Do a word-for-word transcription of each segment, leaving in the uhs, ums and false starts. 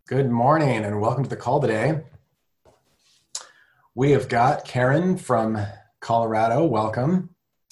Good morning and welcome to the call today. We have got Karen from Colorado, welcome.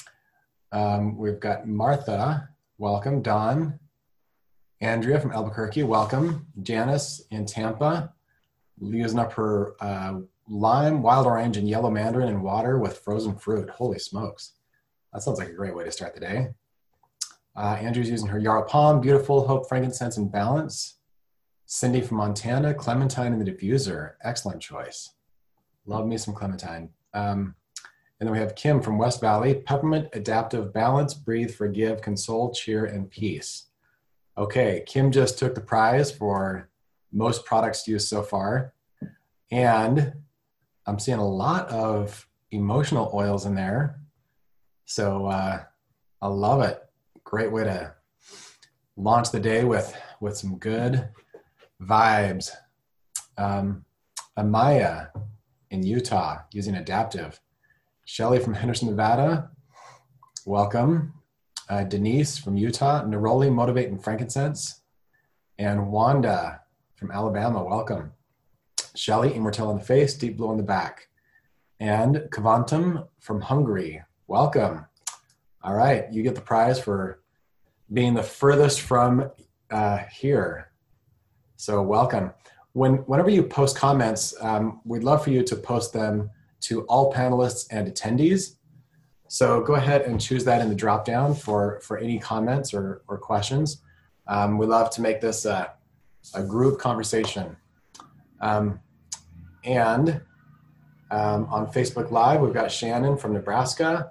Um, we've got Martha, welcome. Don, Andrea from Albuquerque, welcome. Janice in Tampa, using up her uh, lime, wild orange, and yellow mandarin in water with frozen fruit. Holy smokes. That sounds like a great way to start the day. Uh, Andrew's using her Yarrow Palm, beautiful, hope, frankincense, and balance. Cindy from Montana, clementine in the diffuser. Excellent choice. Love me some clementine. Um, and then we have Kim from West Valley, peppermint, adaptive, balance, breathe, forgive, console, cheer, and peace. Okay, Kim just took the prize for most products used so far. And I'm seeing a lot of emotional oils in there. So uh, I love it. Great way to launch the day with, with some good vibes. Um, Amaya in Utah using adaptive. Shelly from Henderson, Nevada, welcome. Uh, Denise from Utah, Neroli, Motivate, and Frankincense. And Wanda from Alabama, welcome. Shelly, Immortelle in the face, Deep Blue in the back. And Kavantum from Hungary, welcome. All right, you get the prize for being the furthest from uh, here. So welcome. When, whenever you post comments, um, we'd love for you to post them to all panelists and attendees. So go ahead and choose that in the dropdown for, for any comments or, or questions. Um, we love to make this a, a group conversation. Um, and um, on Facebook Live, we've got Shannon from Nebraska,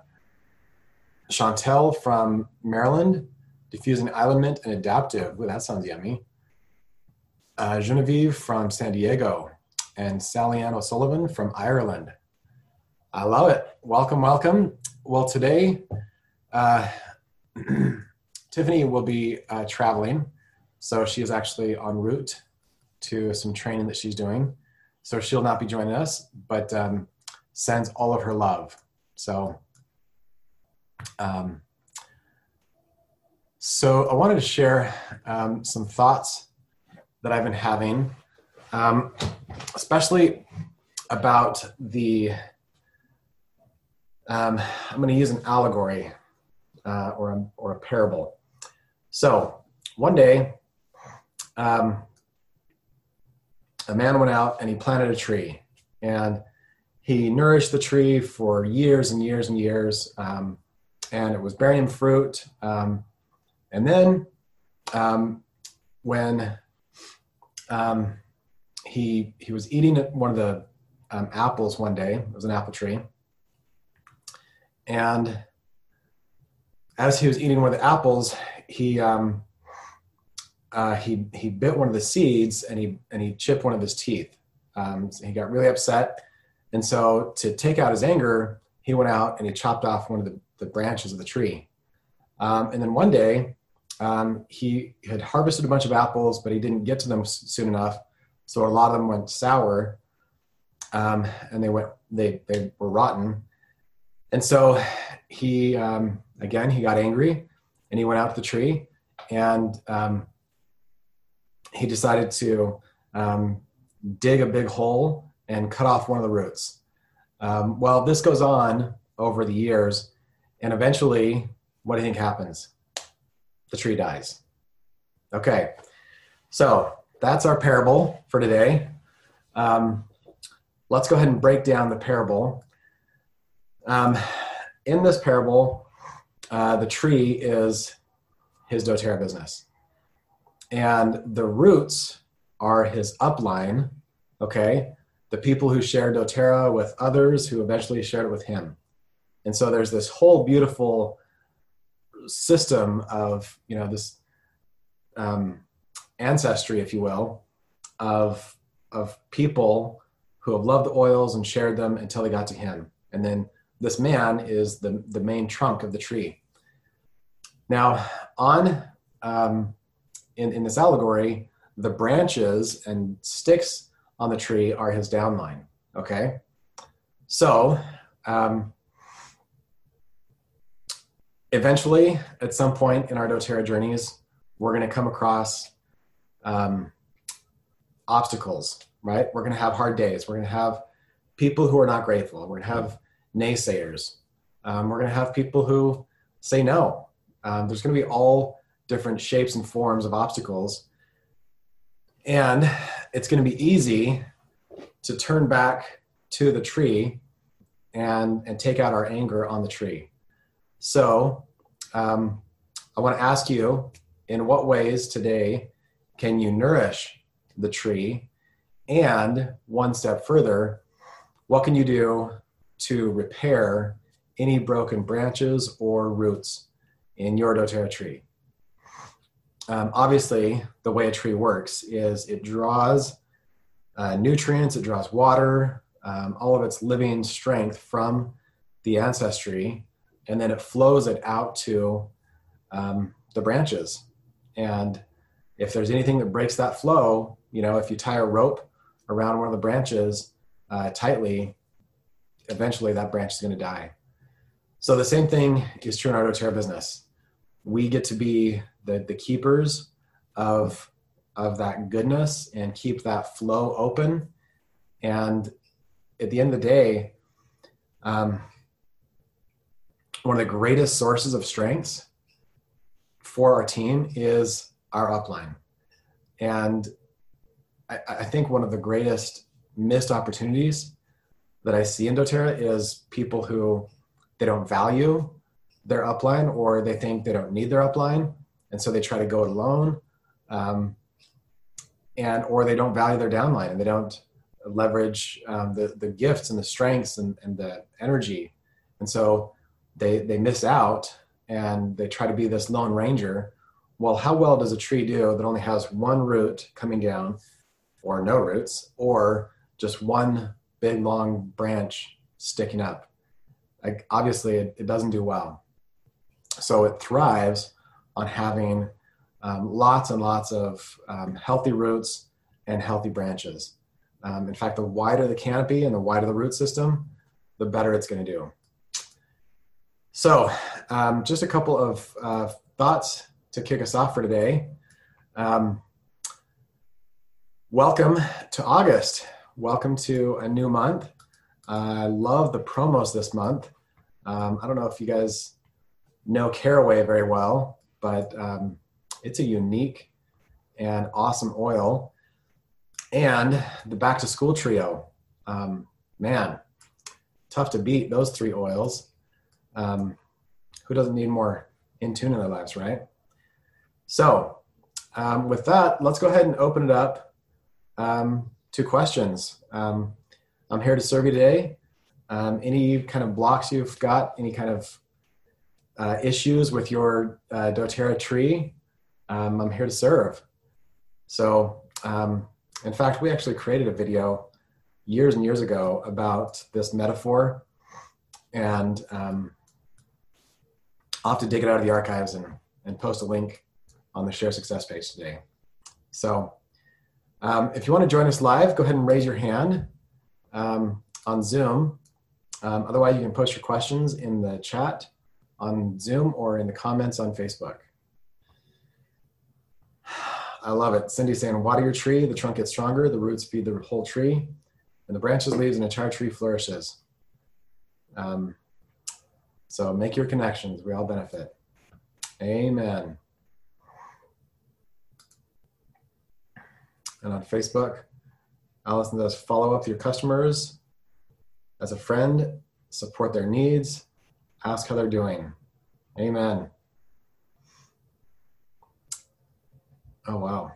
Chantel from Maryland, diffusing island mint and adaptive. Ooh, that sounds yummy. Uh, Genevieve from San Diego, and Sally Ann O'Sullivan from Ireland. I love it. Welcome, welcome. Well, today, uh, Tiffany will be uh, traveling. So she is actually en route to some training that she's doing. So she'll not be joining us, but um, sends all of her love. So, um, so I wanted to share um, some thoughts that I've been having, um, especially about the, um, I'm going to use an allegory uh, or, a, or a parable. So one day, um, a man went out and he planted a tree, and he nourished the tree for years and years and years, um, and it was bearing fruit. Um, and then um, when Um, he he was eating one of the um, apples one day. It was an apple tree. And as he was eating one of the apples, he um, uh, he he bit one of the seeds and he and he chipped one of his teeth. Um, so he got really upset. And so to take out his anger, he went out and he chopped off one of the, the branches of the tree. Um, and then one day, Um, he had harvested a bunch of apples, but he didn't get to them soon enough. So a lot of them went sour, um, and they went, they, they were rotten. And so he, um, again, he got angry and he went out to the tree, and um, he decided to um, dig a big hole and cut off one of the roots. Um, well, this goes on over the years, and eventually, what do you think happens? The tree dies. Okay, so that's our parable for today. Um, let's go ahead and break down the parable. Um, in this parable, uh, the tree is his doTERRA business. And the roots are his upline, okay? The people who share doTERRA with others who eventually shared it with him. And so there's this whole beautiful system of, you know, this um, ancestry, if you will, of of people who have loved the oils and shared them until they got to him. And then this man is the, the main trunk of the tree. Now, on um, in, in this allegory, the branches and sticks on the tree are his downline, okay? So, um, eventually, at some point in our doTERRA journeys, we're going to come across um, obstacles, right? We're going to have hard days. We're going to have people who are not grateful. We're going to have naysayers. Um, we're going to have people who say no. Um, there's going to be all different shapes and forms of obstacles. And it's going to be easy to turn back to the tree and, and take out our anger on the tree. So um, I want to ask you, in what ways today can you nourish the tree? And one step further, what can you do to repair any broken branches or roots in your doTERRA tree? Um, obviously, the way a tree works is it draws uh, nutrients, it draws water, um, all of its living strength from the ancestry, and then it flows it out to um, the branches. And if there's anything that breaks that flow, you know, if you tie a rope around one of the branches uh, tightly, eventually that branch is going to die. So the same thing is true in our doTERRA business. We get to be the, the keepers of, of that goodness and keep that flow open. And at the end of the day, um, one of the greatest sources of strengths for our team is our upline. And I, I think one of the greatest missed opportunities that I see in doTERRA is people who, they don't value their upline, or they think they don't need their upline, and so they try to go it alone, um, and or they don't value their downline, and they don't leverage um, the the gifts and the strengths and, and the energy, and so they they miss out and they try to be this lone ranger. Well, how well does a tree do that only has one root coming down, or no roots, or just one big long branch sticking up? Like, obviously, it, it doesn't do well. So it thrives on having um, lots and lots of um, healthy roots and healthy branches. Um, in fact, the wider the canopy and the wider the root system, the better it's going to do. So um, just a couple of uh, thoughts to kick us off for today. Um, welcome to August. Welcome to a new month. I love the promos this month. Um, I don't know if you guys know Caraway very well, but um, it's a unique and awesome oil. And the Back to School Trio, um, man, tough to beat those three oils. Um, who doesn't need more in tune in their lives, right? So um, with that, let's go ahead and open it up um, to questions. Um, I'm here to serve you today. Um, any kind of blocks you've got, any kind of uh, issues with your uh, doTERRA tree, um, I'm here to serve. So um, in fact, we actually created a video years and years ago about this metaphor, and um, I'll have to dig it out of the archives and, and post a link on the Share Success page today. So um, if you want to join us live, go ahead and raise your hand um, on Zoom. Um, otherwise, you can post your questions in the chat on Zoom or in the comments on Facebook. I love it. Cindy's saying, water your tree, the trunk gets stronger, the roots feed the whole tree, and the branches, leaves, and entire tree flourishes. Um, so make your connections. We all benefit. Amen. And on Facebook, Allison does follow up with your customers as a friend, support their needs, ask how they're doing. Amen. Oh, wow.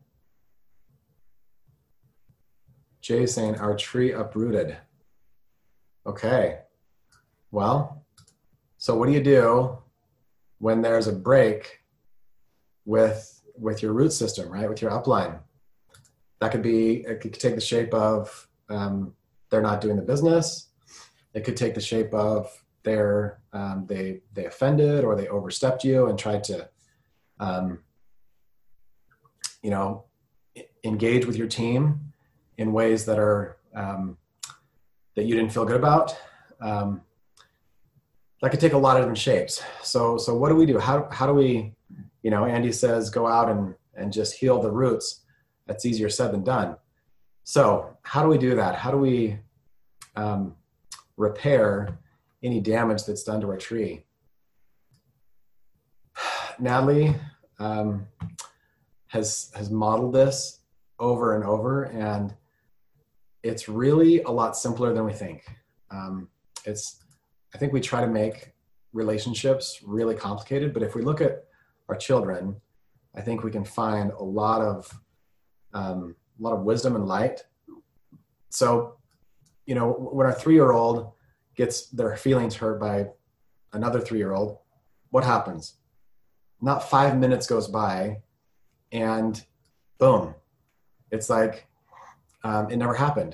Jay's saying, our tree uprooted. Okay. Well, so what do you do when there's a break with, with your root system, right? With your upline? That could be, it could take the shape of um, they're not doing the business. It could take the shape of they're, um, they, they offended or they overstepped you and tried to, um, you know, engage with your team in ways that are, um, that you didn't feel good about. Um, that could take a lot of different shapes. So, so what do we do? How, how do we, you know, Andy says, go out and, and just heal the roots. That's easier said than done. So how do we do that? How do we um, repair any damage that's done to our tree? Natalie um, has has modeled this over and over, and it's really a lot simpler than we think. Um, it's I think we try to make relationships really complicated, but if we look at our children, I think we can find a lot of um, a lot of wisdom and light. So, you know, when our three-year-old gets their feelings hurt by another three-year-old, what happens? Not five minutes goes by and boom, it's like um, it never happened.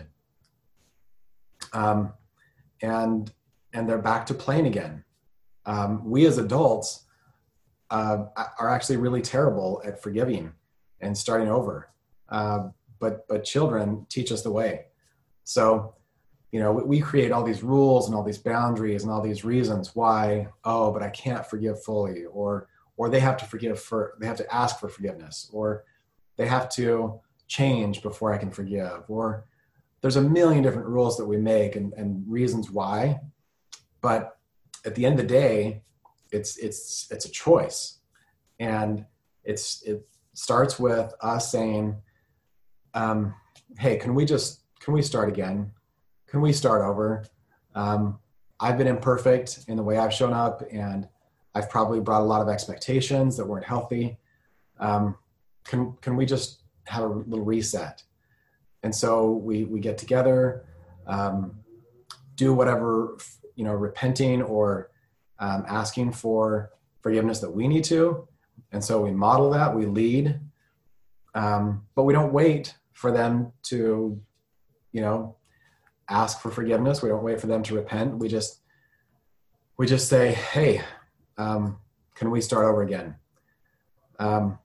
Um, and and they're back to playing again. Um, we as adults uh, are actually really terrible at forgiving and starting over. Uh, but but children teach us the way. So, you know, we create all these rules and all these boundaries and all these reasons why, oh, but I can't forgive fully, or or they have to forgive for, they have to ask for forgiveness, or they have to change before I can forgive, or there's a million different rules that we make and, and reasons why. But at the end of the day, it's it's it's a choice. And it's it starts with us saying, um, hey, can we just, can we start again? Can we start over? Um, I've been imperfect in the way I've shown up, and I've probably brought a lot of expectations that weren't healthy. Um, can can we just have a little reset? And so we we get together, um, do whatever, you know, repenting or um, asking for forgiveness that we need to. And so we model that, we lead, um, but we don't wait for them to, you know, ask for forgiveness. We don't wait for them to repent. We just, we just say, hey, um, can we start over again? Um,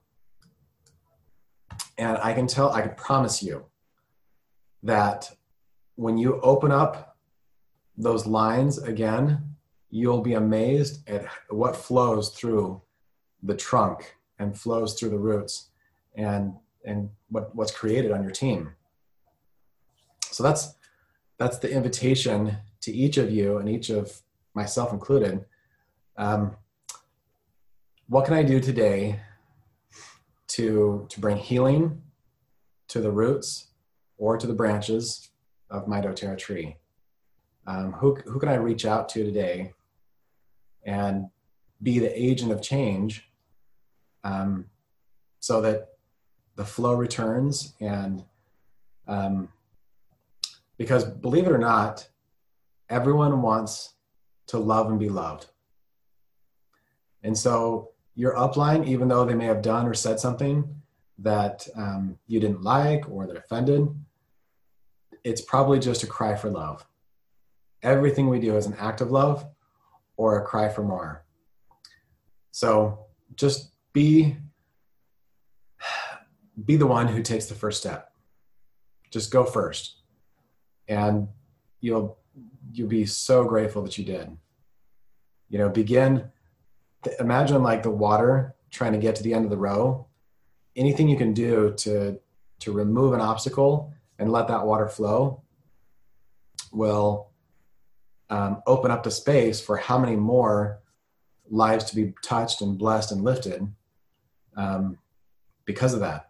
and I can tell, I can promise you that when you open up those lines again, you'll be amazed at what flows through the trunk and flows through the roots and, and what, what's created on your team. So that's, that's the invitation to each of you, and each of myself included. Um, what can I do today to, to bring healing to the roots or to the branches of my doTERRA tree? Um, who, who can I reach out to today and be the agent of change, um, so that the flow returns? And um, because believe it or not, everyone wants to love and be loved. And so your upline, even though they may have done or said something that um, you didn't like or that offended, it's probably just a cry for love. Everything we do is an act of love or a cry for more. So just be, be the one who takes the first step. Just go first. And you'll, you'll be so grateful that you did. You know, begin, imagine like the water trying to get to the end of the row. Anything you can do to, to remove an obstacle and let that water flow will um, open up the space for how many more lives to be touched and blessed and lifted um, because of that.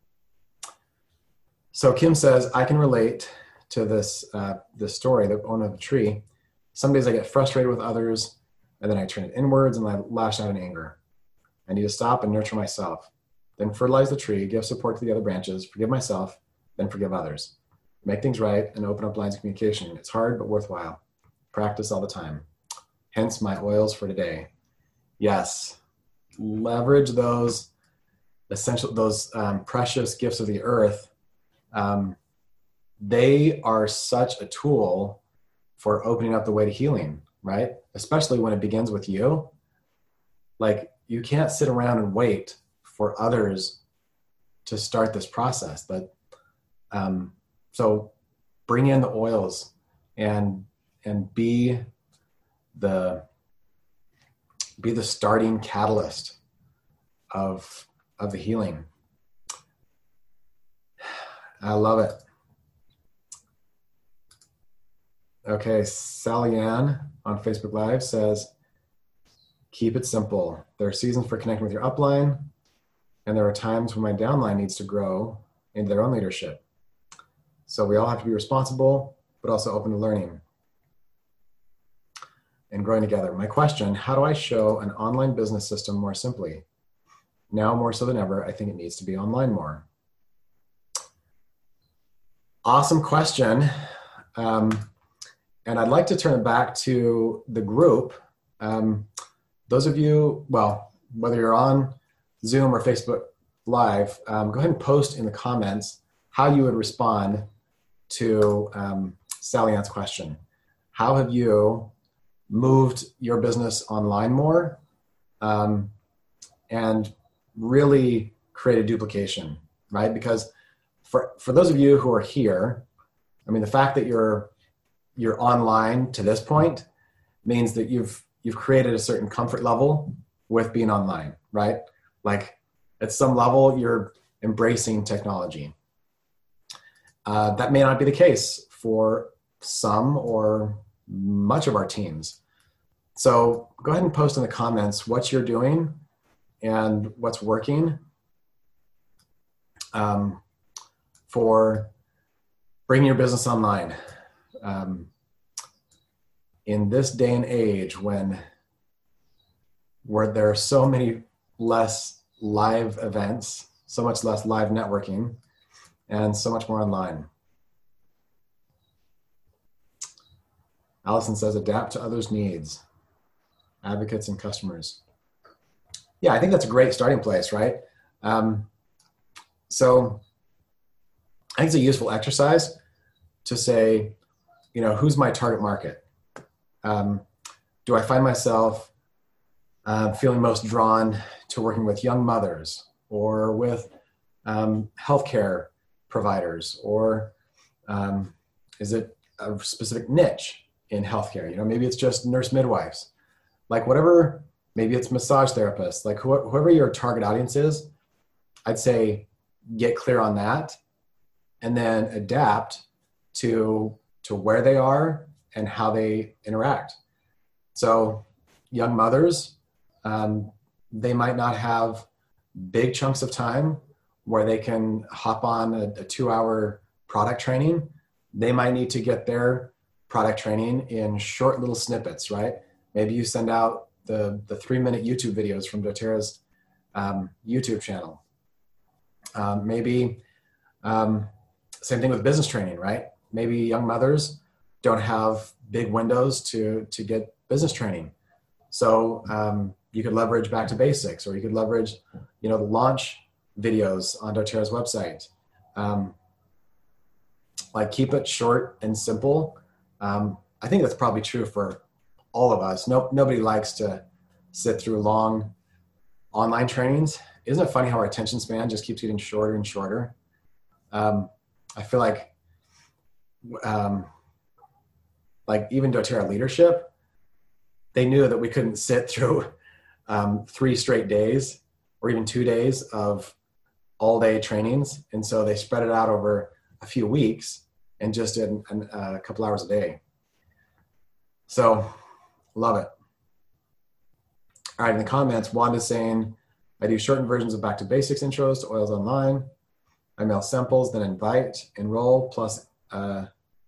So Kim says, I can relate to this, uh, this story, the owner of the tree. Some days I get frustrated with others, and then I turn it inwards and I lash out in anger. I need to stop and nurture myself, then fertilize the tree, give support to the other branches, forgive myself, then forgive others. Make things right and open up lines of communication. It's hard, but worthwhile. Practice all the time. Hence my oils for today. Yes, leverage those essential, those um, precious gifts of the earth. Um, they are such a tool for opening up the way to healing, right? Especially when it begins with you. Like, you can't sit around and wait for others to start this process. But um, so bring in the oils and and be the be the starting catalyst of of the healing. I love it. Okay, Sally Ann on Facebook Live says, keep it simple. There are seasons for connecting with your upline, and there are times when my downline needs to grow into their own leadership. So we all have to be responsible, but also open to learning and growing together. My question, how do I show an online business system more simply? Now more so than ever, I think it needs to be online more. Awesome question. Um, and I'd like to turn it back to the group. Um, those of you, well, whether you're on Zoom or Facebook Live, um, go ahead and post in the comments how you would respond to um, Sally Ann's question. How have you moved your business online more um, and really created duplication, right? Because for, for those of you who are here, I mean, the fact that you're you're online to this point means that you've you've created a certain comfort level with being online, right? Like at some level, you're embracing technology. Uh, that may not be the case for some or much of our teams. So go ahead and post in the comments what you're doing and what's working um, for bringing your business online. Um, in this day and age when where there are so many less live events, so much less live networking, and so much more online. Allison says, adapt to others' needs, advocates and customers. Yeah, I think that's a great starting place, right? Um, so I think it's a useful exercise to say, you know, who's my target market? Um, do I find myself uh, feeling most drawn to working with young mothers or with um, healthcare providers, or um, is it a specific niche in healthcare? You know, maybe it's just nurse midwives, like whatever, maybe it's massage therapists, like wh- whoever your target audience is, I'd say get clear on that and then adapt to, to where they are and how they interact. So young mothers, um, they might not have big chunks of time where they can hop on a, a two hour product training. They might need to get their product training in short little snippets, right? Maybe you send out the, the three minute YouTube videos from doTERRA's um, YouTube channel. Um, maybe, um, same thing with business training, right? Maybe young mothers don't have big windows to, to get business training. So um, you could leverage Back to Basics, or you could leverage, you know, the launch videos on doTERRA's website. Um, like keep it short and simple. Um, I think that's probably true for all of us. No, nobody likes to sit through long online trainings. Isn't it funny how our attention span just keeps getting shorter and shorter? Um, I feel like, um, like even doTERRA leadership, they knew that we couldn't sit through um, three straight days or even two days of all day trainings. And so they spread it out over a few weeks and just did an, a couple hours a day. So love it. All right, in the comments, Wanda's saying, I do shortened versions of Back to Basics intros to Oils Online. I mail samples, then invite, enroll, plus uh,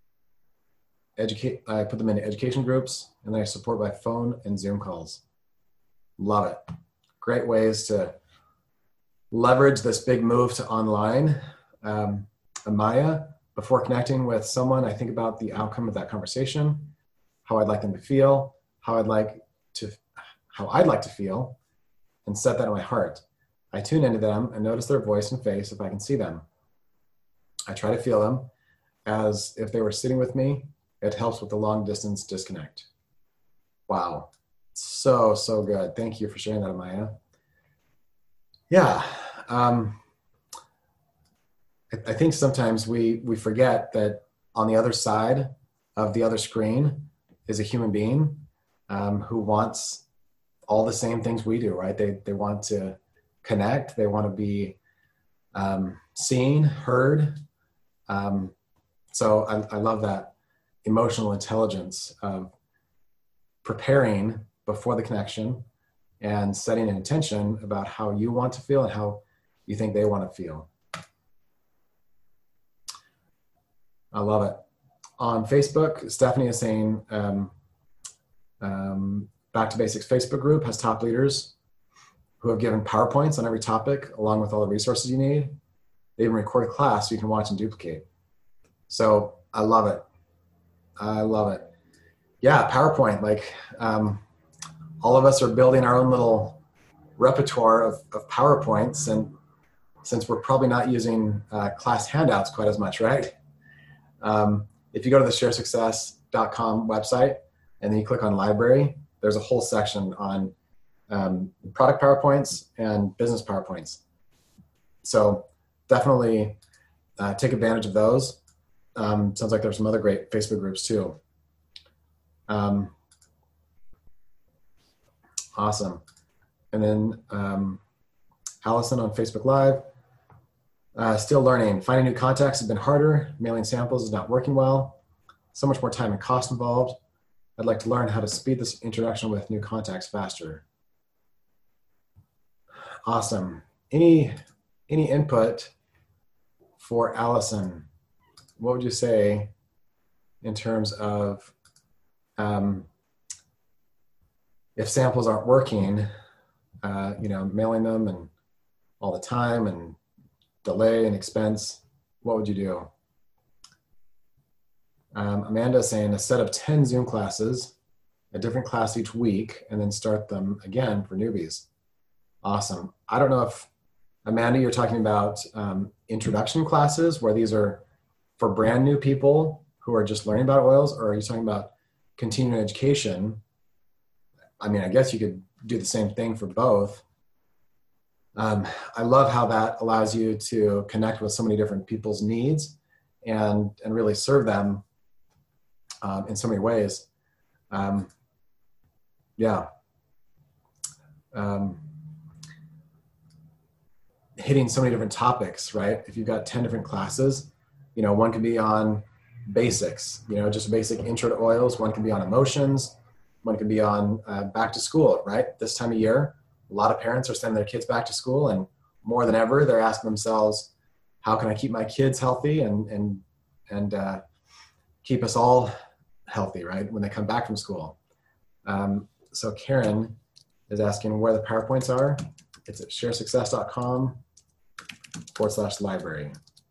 educate. I put them into education groups, and then I support by phone and Zoom calls. Love it. Great ways to leverage this big move to online. Um, Amaya, before connecting with someone, I think about the outcome of that conversation, how I'd like them to feel, how I'd like to, how I'd like to feel, and set that in my heart. I tune into them and notice their voice and face if I can see them. I try to feel them as if they were sitting with me. It helps with the long distance disconnect. Wow. So, so good. Thank you for sharing that, Amaya. Yeah. Um, I, I think sometimes we, we forget that on the other side of the other screen is a human being um, who wants all the same things we do, right? They, they want to connect. They want to be um, seen, heard. Um, so I, I love that. emotional intelligence of preparing before the connection and setting an intention about how you want to feel and how you think they want to feel. I love it. On Facebook, Stephanie is saying, um, um, Back to Basics Facebook group has top leaders who have given PowerPoints on every topic, along with all the resources you need. They even record a class so you can watch and duplicate. So I love it. I love it. Yeah, PowerPoint, like um, all of us are building our own little repertoire of, of PowerPoints, and since we're probably not using uh, class handouts quite as much, right? Um, if you go to the share success dot com website and then you click on library, there's a whole section on um, product PowerPoints and business PowerPoints. So definitely uh, take advantage of those. Um, sounds like there's some other great Facebook groups too. Um, awesome. And then um, Allison on Facebook Live. Uh, still learning. Finding new contacts has been harder. Mailing samples is not working well. So much more time and cost involved. I'd like to learn how to speed this introduction with new contacts faster. Awesome. Any, any input for Allison? What would you say in terms of um, if samples aren't working, uh, you know, mailing them and all the time and delay and expense, what would you do? Um, Amanda is saying a set of ten Zoom classes, a different class each week, and then start them again for newbies. Awesome. I don't know if, Amanda, you're talking about um, introduction classes where these are for brand new people who are just learning about oils, or are you talking about continuing education? I mean, I guess you could do the same thing for both. Um, I love how that allows you to connect with so many different people's needs and, and really serve them um, in so many ways. Um, yeah. Um, hitting so many different topics, right? If you've got ten different classes, you know, one could be on basics, you know, just a basic intro to oils. One could be on emotions. One could be on uh, back to school, right? This time of year, a lot of parents are sending their kids back to school, and more than ever, they're asking themselves, how can I keep my kids healthy and, and, and uh, keep us all healthy, right? When they come back from school. Um, so Karen is asking where the PowerPoints are. It's at share success dot com forward slash library.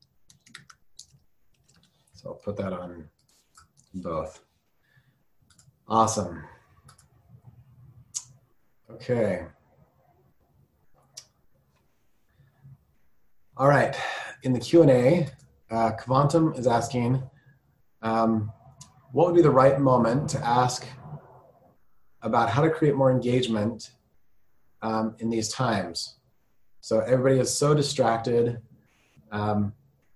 So I'll put that on both. Awesome. Okay. All right. In the Q and A, uh, Kvantum is asking, um, what would be the right moment to ask about how to create more engagement um, in these times? So everybody is so distracted. Um,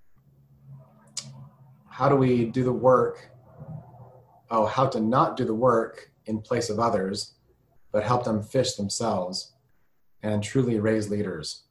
how do we do the work? Oh, how to not do the work in place of others, but help them fish themselves and truly raise leaders?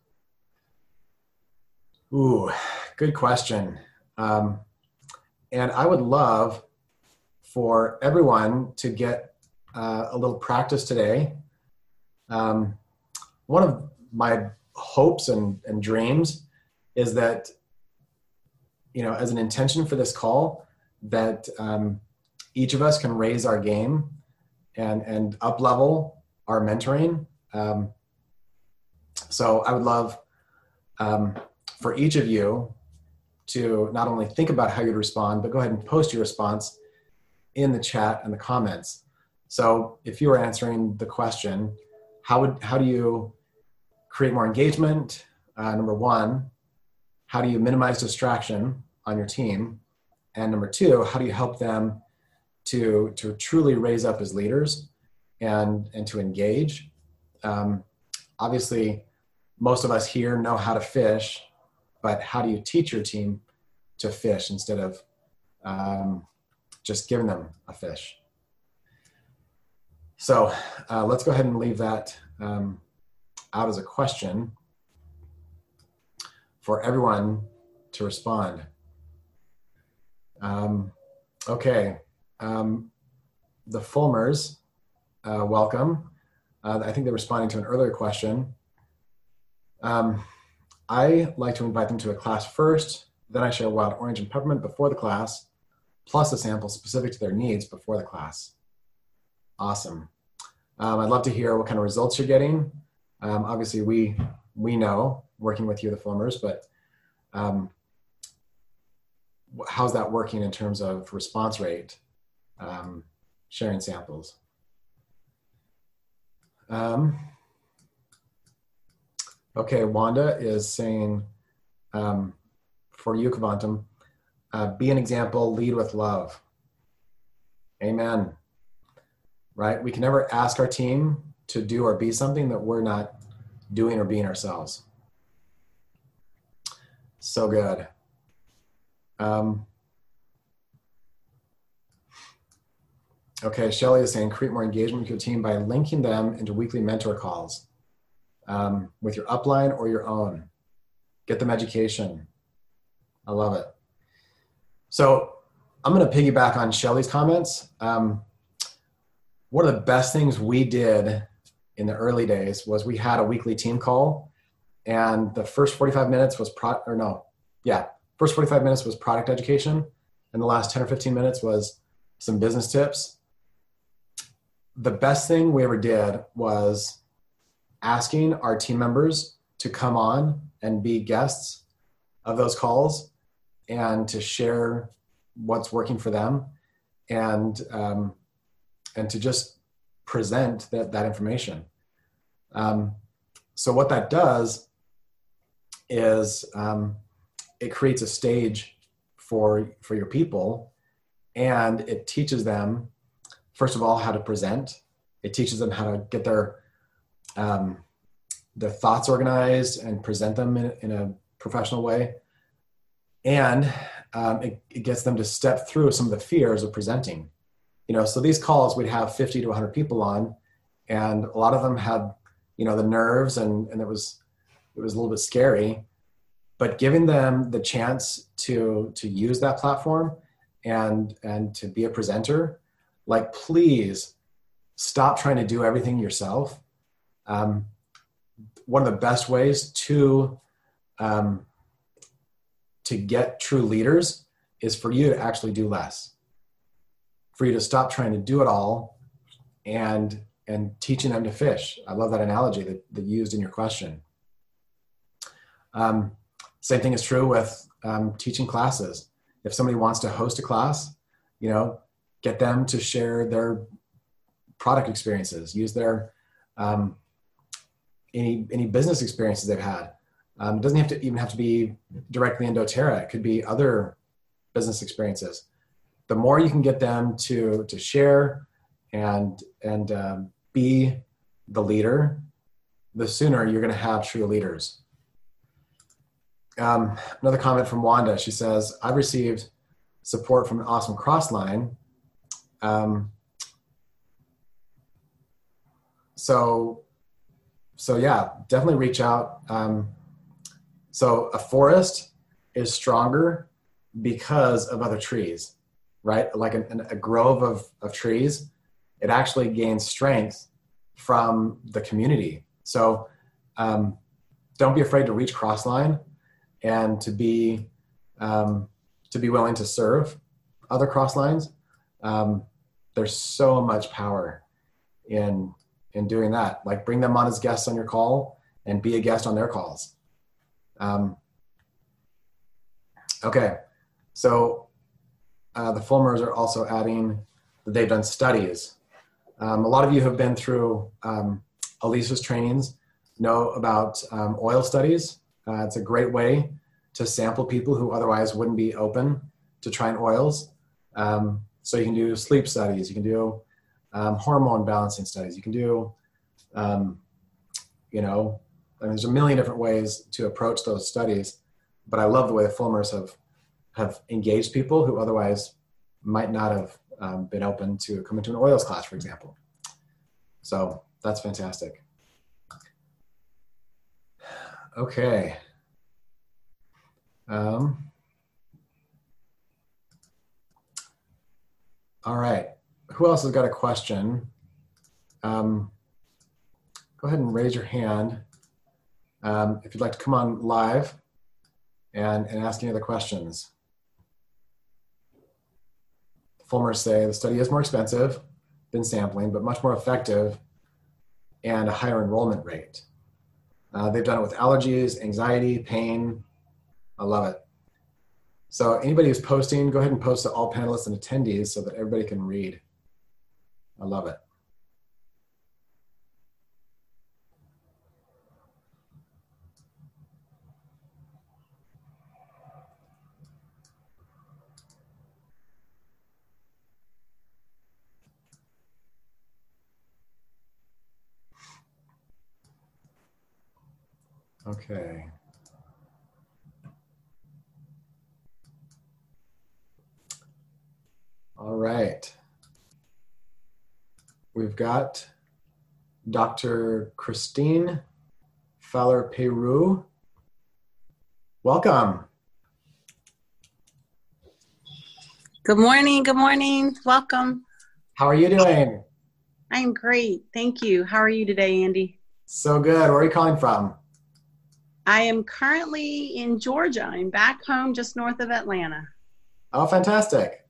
Ooh, good question. Um, and I would love for everyone to get uh, a little practice today. Um, one of my hopes and, and dreams is that, you know, as an intention for this call, that um, each of us can raise our game and, and up level our mentoring. Um, so I would love um, for each of you to not only think about how you'd respond, but go ahead and post your response in the chat and the comments. So if you were answering the question, how would how do you create more engagement? Uh, number one, how do you minimize distraction on your team? And number two, how do you help them to, to truly raise up as leaders and, and to engage? Um, obviously, most of us here know how to fish, but how do you teach your team to fish instead of um, just giving them a fish? So uh, let's go ahead and leave that um, out as a question for everyone to respond. Um, okay, um, the Fulmers, uh, welcome. Uh, I think they're responding to an earlier question. Um, I like to invite them to a class first, then I share wild orange and peppermint before the class, plus a sample specific to their needs before the class. Awesome. Um, I'd love to hear what kind of results you're getting. Um, obviously, we we know working with you, the Fulmers, but um, how's that working in terms of response rate, um, sharing samples? Um, okay, Wanda is saying, um, for you, Kavantum, uh, be an example, lead with love. Amen. Right? We can never ask our team to do or be something that we're not doing or being ourselves. So good. Um, okay, Shelly is saying, create more engagement with your team by linking them into weekly mentor calls um, with your upline or your own. Get them education. I love it. So I'm going to piggyback on Shelly's comments. Um, one of the best things we did in the early days was we had a weekly team call, and the first forty-five minutes was pro or no, yeah, first forty-five minutes was product education, and the last ten or fifteen minutes was some business tips. The best thing we ever did was asking our team members to come on and be guests of those calls and to share what's working for them, and um, and to just present that, that information. Um, so what that does is um, it creates a stage for, for your people, and it teaches them, first of all, how to present. It teaches them how to get their, um, their thoughts organized and present them in, in a professional way. And um, it, it gets them to step through some of the fears of presenting. You know, so these calls, we'd have fifty to one hundred people on, and a lot of them had, you know, the nerves, and, and it was, it was a little bit scary, but giving them the chance to, to use that platform and, and to be a presenter, like, please stop trying to do everything yourself. Um, one of the best ways to, um, to get true leaders is for you to actually do less, for you to stop trying to do it all and, and teaching them to fish. I love that analogy that, that you used in your question. Um, same thing is true with um, teaching classes. If somebody wants to host a class, you know, get them to share their product experiences, use their, um, any, any business experiences they've had. Um, it doesn't have to even have to be directly in doTERRA. It could be other business experiences. The more you can get them to, to share and, and um, be the leader, the sooner you're going to have true leaders. Um, another comment from Wanda. She says, I've received support from an awesome Crossline. Um, so, so yeah, definitely reach out. Um, so a forest is stronger because of other trees, right? Like an, a grove of, of trees, it actually gains strength from the community. So um, don't be afraid to reach Crossline and to be, um, to be willing to serve other Crosslines. Um, there's so much power in, in doing that. Like, bring them on as guests on your call and be a guest on their calls. Um, okay, so uh, the Fulmers are also adding that they've done studies. Um, a lot of you have been through um, Elisa's trainings, know about um, oil studies. Uh, it's a great way to sample people who otherwise wouldn't be open to trying oils. Um, so you can do sleep studies, you can do um, hormone balancing studies, you can do, um, you know, I mean, there's a million different ways to approach those studies, but I love the way the Fulmers have, have engaged people who otherwise might not have um, been open to come into an oils class, for example. So that's fantastic. Okay. Um, All right. Who else has got a question? Um, go ahead and raise your hand um, if you'd like to come on live and, and ask any other questions. Fulmers say the study is more expensive than sampling, but much more effective and a higher enrollment rate. Uh, they've done it with allergies, anxiety, pain. I love it. So anybody who's posting, go ahead and post to all panelists and attendees so that everybody can read. I love it. Okay. All right. We've got Doctor Christine Fowler-Peru. Welcome. Good morning. Good morning. Welcome. How are you doing? I'm great. Thank you. How are you today, Andy? So good. Where are you calling from? I am currently in Georgia. I'm back home just north of Atlanta. Oh, fantastic.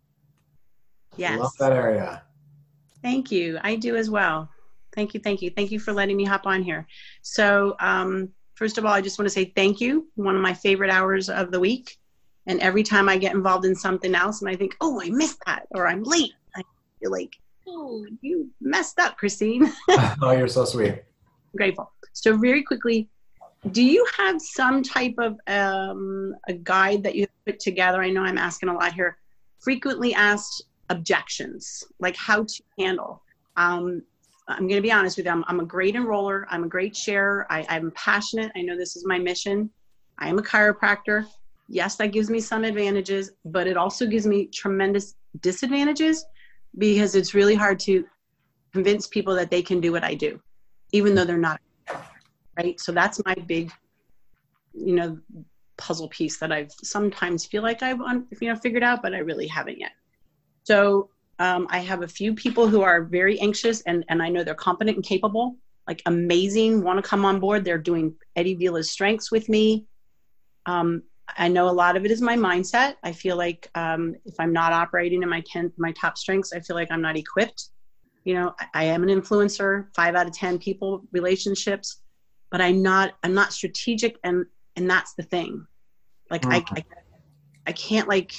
Yes. Love that area. Thank you. I do as well. Thank you. Thank you. Thank you for letting me hop on here. So um, first of all, I just want to say thank you. One of my favorite hours of the week. And every time I get involved in something else and I think, oh, I missed that, or I'm late, I feel like, oh, you messed up, Christine. Oh, you're so sweet. I'm grateful. So very quickly, do you have some type of um, a guide that you put together? I know I'm asking a lot here. Frequently asked objections, like how to handle. Um, I'm going to be honest with you. I'm, I'm a great enroller. I'm a great sharer. I, I'm passionate. I know this is my mission. I am a chiropractor. Yes, that gives me some advantages, but it also gives me tremendous disadvantages because it's really hard to convince people that they can do what I do, even though they're not. Right? So that's my big, you know, puzzle piece that I've sometimes feel like I've, you know, figured out, but I really haven't yet. So um, I have a few people who are very anxious and, and I know they're competent and capable, like amazing, want to come on board. They're doing Eddie Vila's strengths with me. Um, I know a lot of it is my mindset. I feel like um, if I'm not operating in my ten, my top strengths, I feel like I'm not equipped. You know, I, I am an influencer, five out of ten people relationships. But I'm not, I'm not strategic. And, and that's the thing. Like, mm-hmm. I, I, I can't like,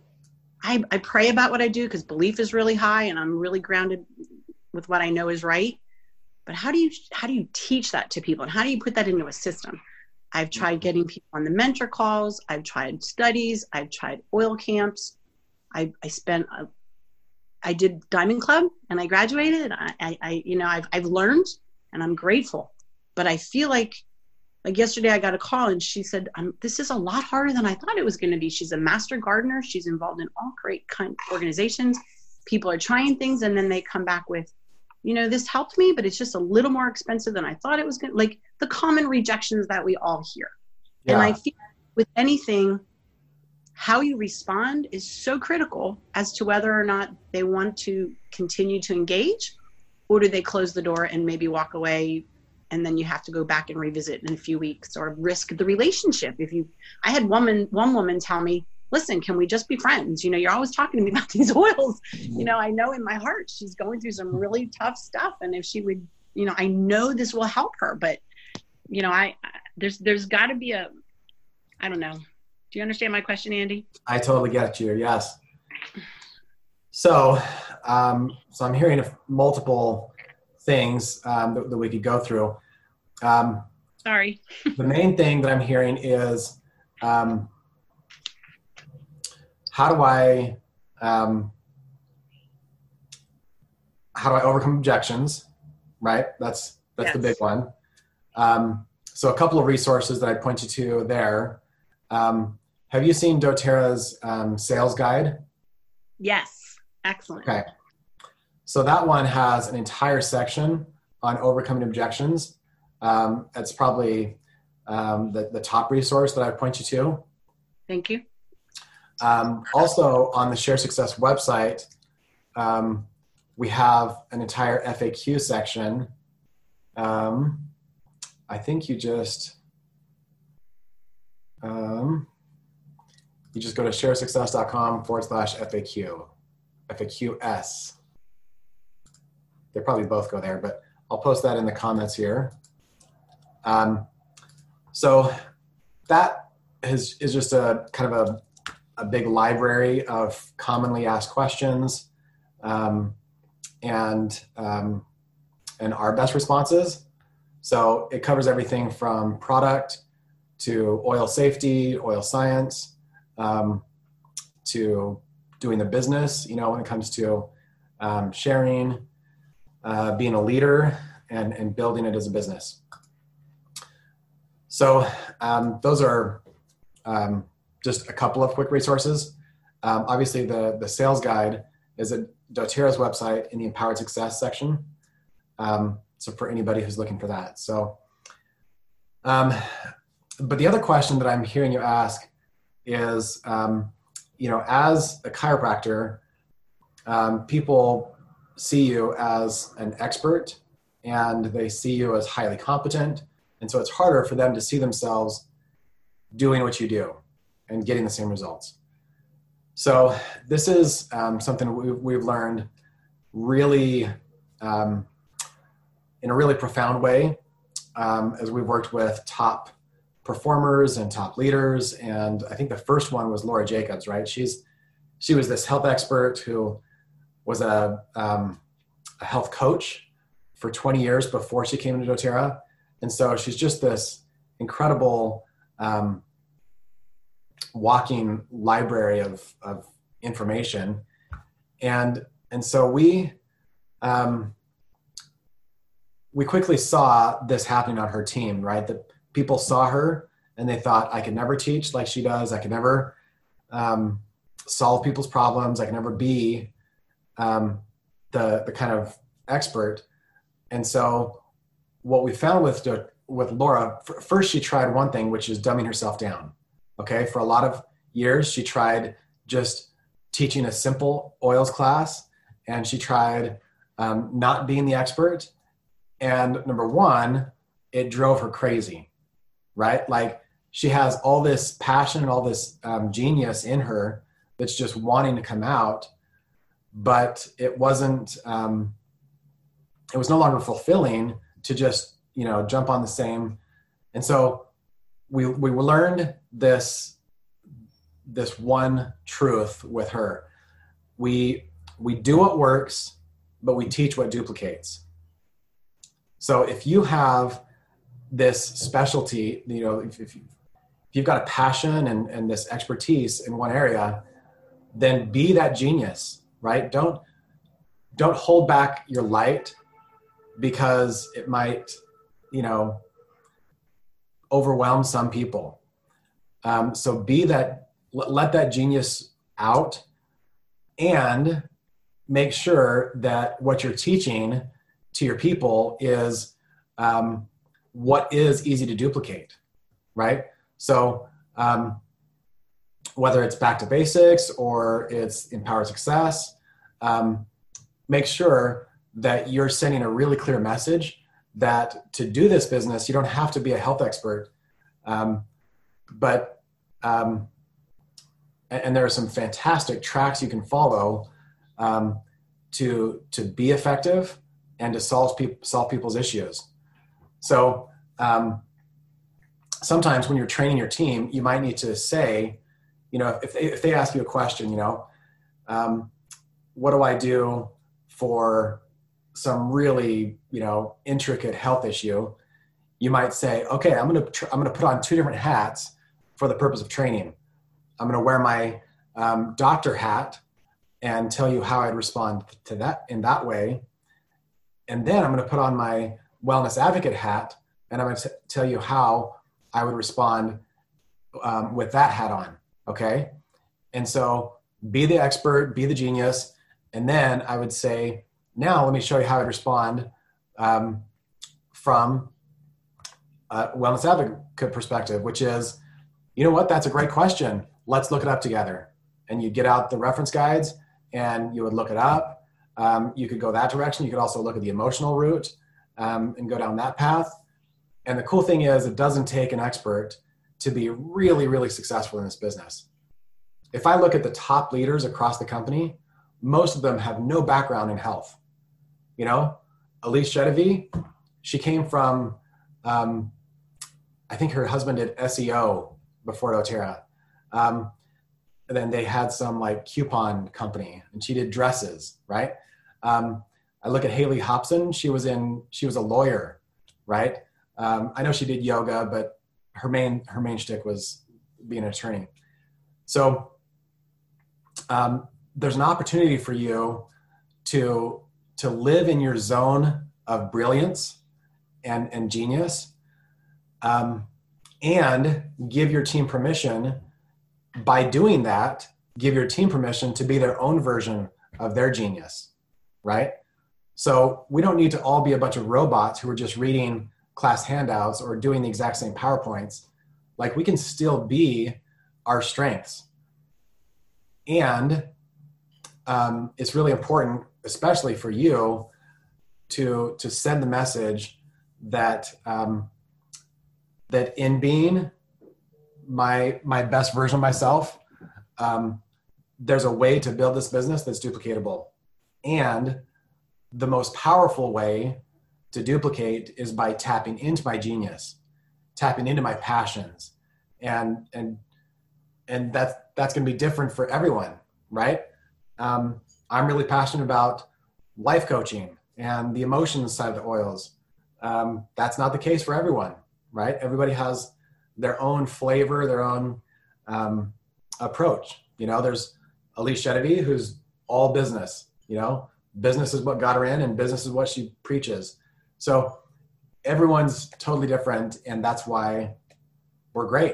I, I pray about what I do because belief is really high and I'm really grounded with what I know is right. But how do you, how do you teach that to people? And how do you put that into a system? I've tried getting people on the mentor calls. I've tried studies. I've tried oil camps. I, I spent, a, I did Diamond Club and I graduated. I, I, I you know, I've, I've learned and I'm grateful. But I feel like, like yesterday I got a call and she said, um, this is a lot harder than I thought it was going to be. She's a master gardener. She's involved in all great kind of organizations. People are trying things and then they come back with, you know, this helped me, but it's just a little more expensive than I thought it was going to, like the common rejections that we all hear. Yeah. And I feel with anything, how you respond is so critical as to whether or not they want to continue to engage or do they close the door and maybe walk away. And then you have to go back and revisit in a few weeks or risk the relationship. If you, I had woman, one woman tell me, listen, can we just be friends? You know, you're always talking to me about these oils. You know, I know in my heart, she's going through some really tough stuff. And if she would, you know, I know this will help her, but you know, I, I there's, there's gotta be a, I don't know. Do you understand my question, Andy? I totally get you. Yes. So, um, so I'm hearing of multiple things um, that, that we could go through. Um, Sorry. The main thing that I'm hearing is, um, how do I, um, how do I overcome objections? Right. That's, that's yes. the big one. Um, so a couple of resources that I'd point you to there. Um, have you seen doTERRA's um, sales guide? Yes. Excellent. Okay. So that one has an entire section on overcoming objections. Um, that's probably um, the, the top resource that I point you to. Thank you. Um, also on the Share Success website, um, we have an entire F A Q section. Um, I think you just, um, you just go to sharesuccess.com forward slash FAQ, F A Q S. They probably both go there, but I'll post that in the comments here. Um, so that is, is just a kind of a, a big library of commonly asked questions um, and, um, and our best responses. So it covers everything from product to oil safety, oil science, um, to doing the business, you know, when it comes to um, sharing, uh, being a leader, and, and building it as a business. So um, those are um, just a couple of quick resources. Um, obviously, the, the sales guide is at doTERRA's website in the Empowered Success section. Um, so for anybody who's looking for that. So, um, but the other question that I'm hearing you ask is, um, you know, as a chiropractor, um, people see you as an expert and they see you as highly competent. And so it's harder for them to see themselves doing what you do and getting the same results. So this is um, something we, we've learned really um, in a really profound way um, as we've worked with top performers and top leaders. And I think the first one was Laura Jacobs, right? She's, she was this health expert who was a, um, a health coach for twenty years before she came into doTERRA. And so she's just this incredible um, walking library of, of information. And, and so we, um, we quickly saw this happening on her team, right? That people saw her and they thought, I could never teach like she does. I could never um, solve people's problems. I can never be um, the, the kind of expert. And so what we found with, with Laura, first she tried one thing, which is dumbing herself down. Okay. For a lot of years, she tried just teaching a simple oils class, and she tried um, not being the expert. And number one, it drove her crazy, right? Like she has all this passion and all this um, genius in her that's just wanting to come out, but it wasn't, um, it was no longer fulfilling to just, you know, jump on the same. And so we, we learned this, this one truth with her. We, we do what works, but we teach what duplicates. So if you have this specialty, you know, if, if, you, if you've got a passion and, and this expertise in one area, then be that genius, right? Don't, don't hold back your light because it might, you know, overwhelm some people. Um, so be that, let that genius out and make sure that what you're teaching to your people is um, what is easy to duplicate, right? So um, whether it's back to basics or it's Empowered Success, um, make sure that you're sending a really clear message that to do this business, you don't have to be a health expert. Um, but, um, and, and there are some fantastic tracks you can follow um, to, to be effective and to solve, peop- solve people's issues. So um, sometimes when you're training your team, you might need to say, you know, if they, if they ask you a question, you know, um, what do I do for some really, you know, intricate health issue? You might say, okay, I'm going to, tr- I'm going to put on two different hats for the purpose of training. I'm going to wear my um, doctor hat and tell you how I'd respond to that in that way. And then I'm going to put on my wellness advocate hat and I'm going to t- tell you how I would respond um, with that hat on. Okay. And so be the expert, be the genius. And then I would say, now let me show you how I'd respond um, from a wellness advocate perspective, which is, you know what, that's a great question. Let's look it up together. And you get out the reference guides and you would look it up. Um, you could go that direction. You could also look at the emotional route um, and go down that path. And the cool thing is it doesn't take an expert to be really, really successful in this business. If I look at the top leaders across the company, most of them have no background in health. You know, Elise Chedevi, she came from, um, I think her husband did S E O before doTERRA. Um, and then they had some like coupon company and she did dresses, right? Um, I look at Haley Hobson. She was in, she was a lawyer, right? Um, I know she did yoga, but her main, her main shtick was being an attorney. So um, there's an opportunity for you to, to live in your zone of brilliance and, and genius, um, and give your team permission. By doing that, give your team permission to be their own version of their genius, right? So we don't need to all be a bunch of robots who are just reading class handouts or doing the exact same PowerPoints. Like, we can still be our strengths. And um, it's really important, especially for you, to, to send the message that, um, that in being my, my best version of myself, um, there's a way to build this business that's duplicatable. And the most powerful way to duplicate is by tapping into my genius, tapping into my passions. And, and, and that's, that's going to be different for everyone, right? Um, I'm really passionate about life coaching and the emotions side of the oils. Um, that's not the case for everyone, right? Everybody has their own flavor, their own um, approach. You know, there's Elise Chedevi, who's all business. You know, business is what got her in and business is what she preaches. So everyone's totally different, and that's why we're great.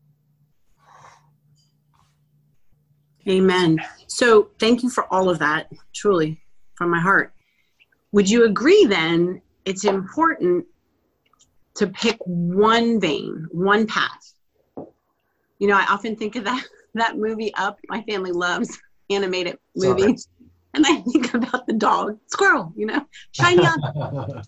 Amen. So thank you for all of that, truly, from my heart. Would you agree then it's important to pick one vein, one path? You know, I often think of that, that movie Up. My family loves animated movies. Sorry. And I think about the dog, squirrel, you know, shiny on.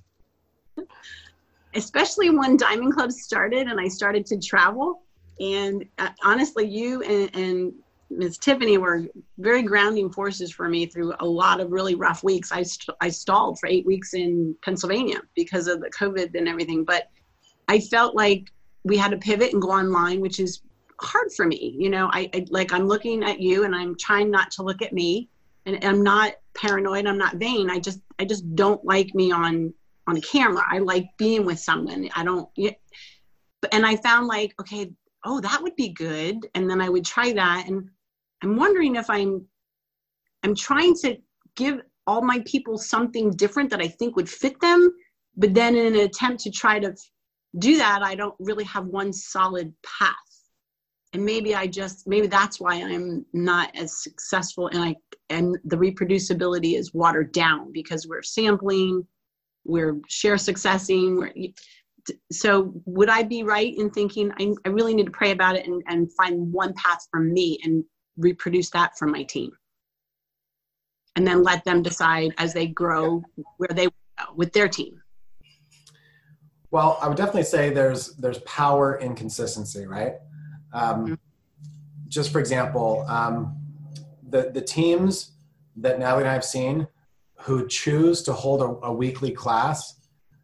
Especially when Diamond Club started and I started to travel. And uh, honestly, you and, and Miz Tiffany were very grounding forces for me through a lot of really rough weeks. I, st- I stalled for eight weeks in Pennsylvania because of the COVID and everything. But I felt like we had to pivot and go online, which is hard for me. You know, I, I like I'm looking at you and I'm trying not to look at me. And I'm not paranoid. I'm not vain. I just, I just don't like me on, on camera. I like being with someone. I don't, and I found like, okay, oh, that would be good. And then I would try that. And I'm wondering if I'm, I'm trying to give all my people something different that I think would fit them. But then in an attempt to try to do that, I don't really have one solid path. And maybe I just, maybe that's why I'm not as successful and I, and the reproducibility is watered down because we're sampling, we're share successing. We're, so would I be right in thinking I, I really need to pray about it and, and find one path for me and reproduce that from my team? And then let them decide as they grow where they go with their team. Well, I would definitely say there's, there's power in consistency, right? Um, mm-hmm. Just for example, um, the, the teams that Natalie and I have seen who choose to hold a, a weekly class,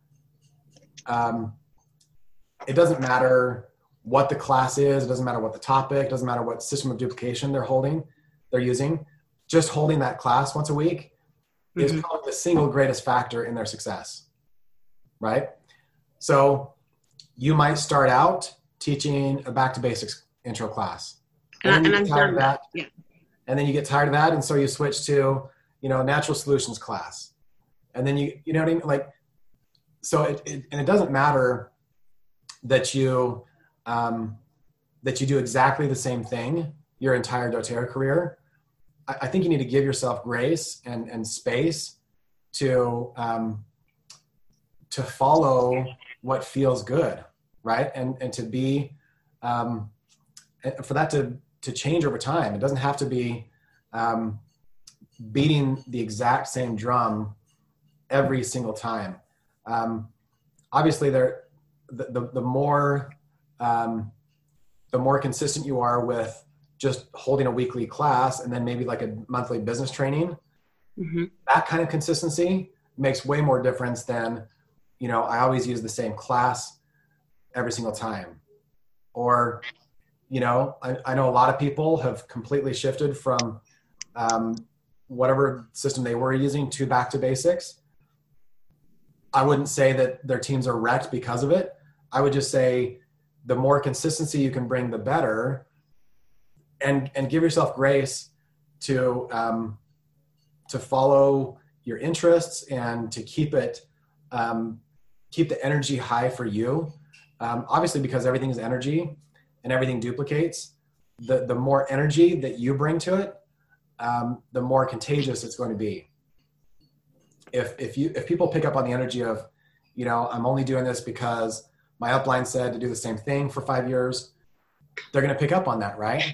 um, it doesn't matter what the class is, it doesn't matter what the topic, it doesn't matter what system of duplication they're holding, they're using, just holding that class once a week mm-hmm. is probably the single greatest factor in their success, right? So you might start out teaching a back to basics intro class. And, and, and I'm tired of that. Yeah. And then you get tired of that. And so you switch to, you know, natural solutions class. And then you, you know what I mean? Like, so it, it and it doesn't matter that you, um, that you do exactly the same thing your entire doTERRA career. I, I think you need to give yourself grace and, and space to, um, to follow what feels good. Right. And, and to be, um, and for that to, to change over time. It doesn't have to be, um, beating the exact same drum every single time. Um, obviously, there the, the the more um, the more consistent you are with just holding a weekly class and then maybe like a monthly business training, mm-hmm. that kind of consistency makes way more difference than, you know, I always use the same class every single time. Or, you know, I, I know a lot of people have completely shifted from um, whatever system they were using to back to basics. I wouldn't say that their teams are wrecked because of it. I would just say the more consistency you can bring, the better, and, and give yourself grace to, um, to follow your interests and to keep it, um, keep the energy high for you. Um, obviously, because everything is energy and everything duplicates, the, the more energy that you bring to it, um, the more contagious it's going to be. If, if you, if people pick up on the energy of, you know, I'm only doing this because my upline said to do the same thing for five years, they're going to pick up on that. Right.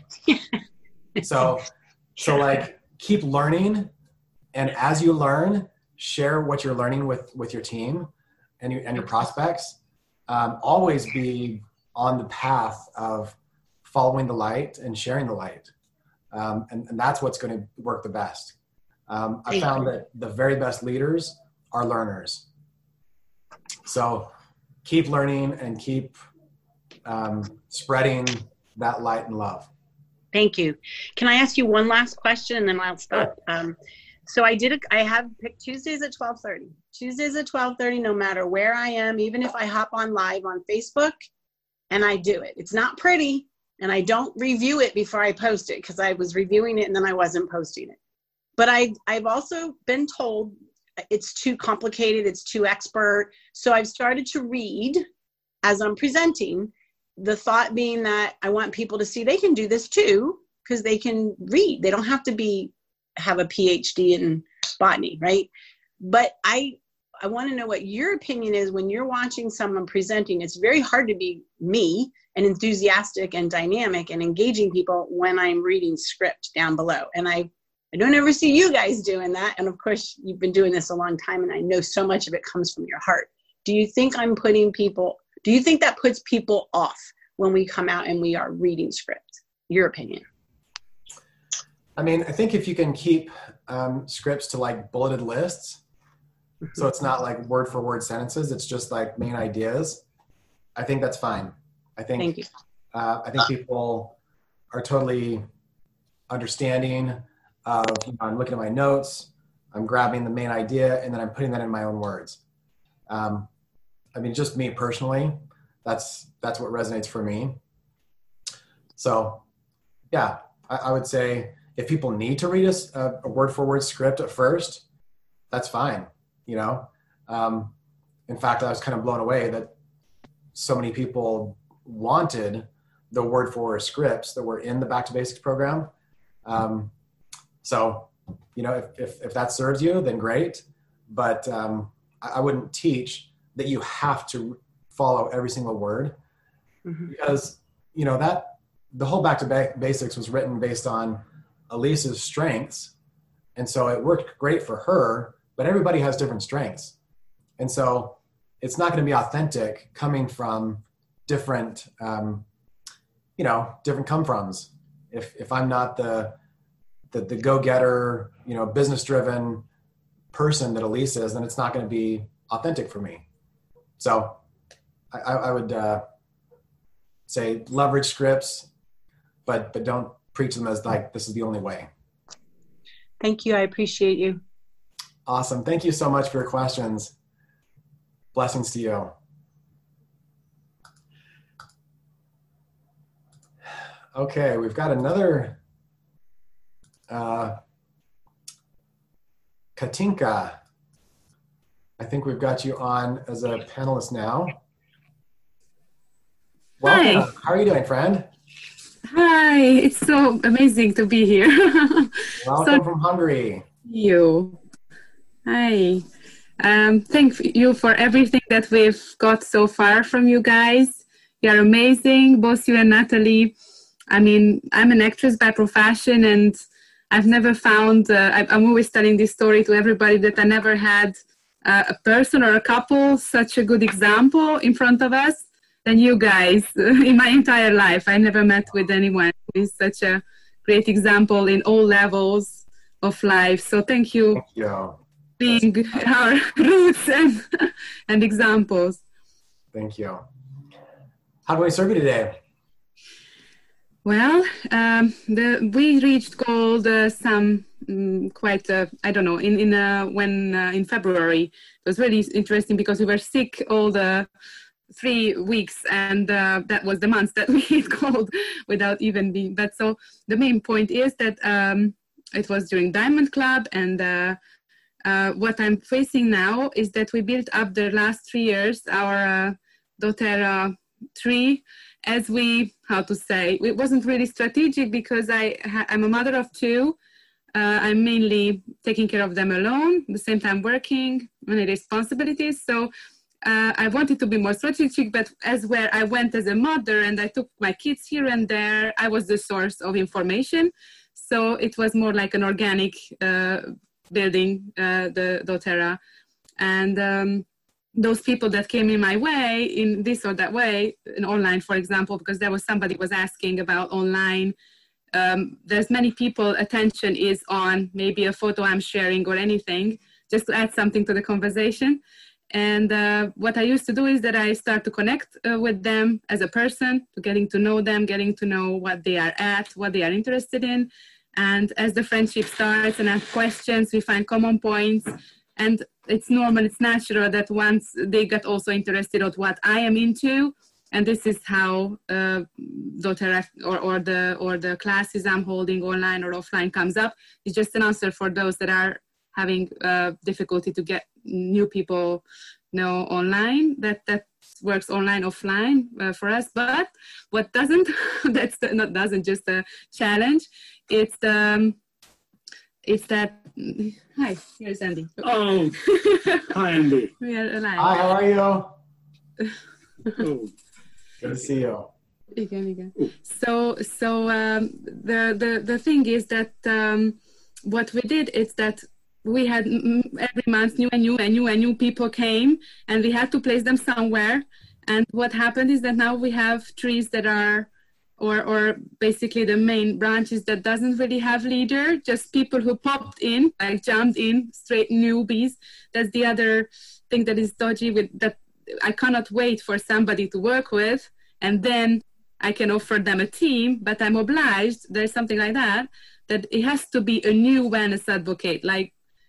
so, so like keep learning. And as you learn, share what you're learning with, with your team and your, and your prospects. Um, always be on the path of following the light and sharing the light. Um, and, and that's what's going to work the best. Um, I found that the very best leaders are learners. So keep learning and keep um, spreading that light and love. Thank you. Can I ask you one last question and then I'll stop? Sure. Um, so I did, a, I have picked Tuesdays at twelve thirty. Tuesdays at twelve thirty, no matter where I am, even if I hop on live on Facebook, and I do it. It's not pretty, and I don't review it before I post it because I was reviewing it and then I wasn't posting it. But I, I've also been told it's too complicated, it's too expert. So I've started to read as I'm presenting, the thought being that I want people to see they can do this too, because they can read. They don't have to be have a P H D in botany, right? But I I want to know what your opinion is when you're watching someone presenting. It's very hard to be me and enthusiastic and dynamic and engaging people when I'm reading script down below. And I, I don't ever see you guys doing that. And of course, you've been doing this a long time and I know so much of it comes from your heart. Do you think I'm putting people, do you think that puts people off when we come out and we are reading script? Your opinion? I mean, I think if you can keep um, scripts to like bulleted lists, so it's not like word for word sentences, it's just like main ideas, I think that's fine. I think, Thank you. Uh, I think people are totally understanding of, you know, I'm looking at my notes, I'm grabbing the main idea, and then I'm putting that in my own words. Um, I mean, just me personally, that's, that's what resonates for me. So yeah, I, I would say, if people need to read a, a word-for-word script at first, that's fine, you know? Um, in fact, I was kind of blown away that so many people wanted the word-for-word scripts that were in the Back to Basics program. Um, so, you know, if, if, if that serves you, then great. But um, I, I wouldn't teach that you have to follow every single word mm-hmm. because, you know, that the whole Back to ba- Basics was written based on Elise's strengths. And so it worked great for her, but everybody has different strengths. And so it's not going to be authentic coming from different, um, you know, different come froms. If, if I'm not the, the, the go-getter, you know, business driven person that Elise is, then it's not going to be authentic for me. So I, I would uh, say leverage scripts, but, but don't preach them as like, this is the only way. Thank you. I appreciate you. Awesome. Thank you so much for your questions. Blessings to you. Okay, we've got another uh, Katinka. I think we've got you on as a panelist now. Welcome. Hi. How are you doing, friend? Hi, it's so amazing to be here. Welcome so, from Hungary. You. Hi. Um, thank you for everything that we've got so far from you guys. You're amazing, both you and Natalie. I mean, I'm an actress by profession, and I've never found, uh, I, I'm always telling this story to everybody, that I never had uh, a person or a couple such a good example in front of us than you guys in my entire life. I never met with anyone who is such a great example in all levels of life. So thank you, Thank you. being our roots and, and examples. Thank you. How do I serve you today? Well, um, the, we reached gold uh, some um, quite, uh, I don't know, in, in uh, when uh, in February. It was really interesting because we were sick all the three weeks, and uh, that was the month that we hit gold without even being. But so the main point is that um, it was during Diamond Club, and uh, uh, what I'm facing now is that we built up the last three years our uh, doTERRA tree, as we, how to say, it wasn't really strategic because I, I'm a mother of two. Uh, I'm mainly taking care of them alone, at the same time working, many responsibilities. So uh, I wanted to be more strategic, but as where I went as a mother and I took my kids here and there, I was the source of information. So it was more like an organic uh, building, uh, the doTERRA. And um, those people that came in my way in this or that way, in online, for example, because there was somebody was asking about online. Um, there's many people, attention is on maybe a photo I'm sharing or anything, just to add something to the conversation. And uh, what I used to do is that I start to connect uh, with them as a person, to getting to know them, getting to know what they are at, what they are interested in. And as the friendship starts and ask questions, we find common points. And it's normal, it's natural that once they get also interested in what I am into, and this is how uh, doTERRA or, or, the, or the classes I'm holding online or offline comes up. It's just an answer for those that are having uh, difficulty to get new people know online, that, that works online, offline uh, for us. But what doesn't, that's the, not doesn't, just a challenge, it's um, it's that, hi, here's Andy. Oh, hi, Andy. We are alive. Hi, how are you? Oh. Good to see you. Again, again. So, so um, the, the, the thing is that um, what we did is that we had every month new and new and new and new people came, and we had to place them somewhere. And what happened is that now we have trees that are, or, or basically the main branches that doesn't really have leader, just people who popped in, like jumped in, straight newbies. That's the other thing that is dodgy, with that I cannot wait for somebody to work with, and then I can offer them a team, but I'm obliged, there's something like that, that it has to be a new wellness advocate, like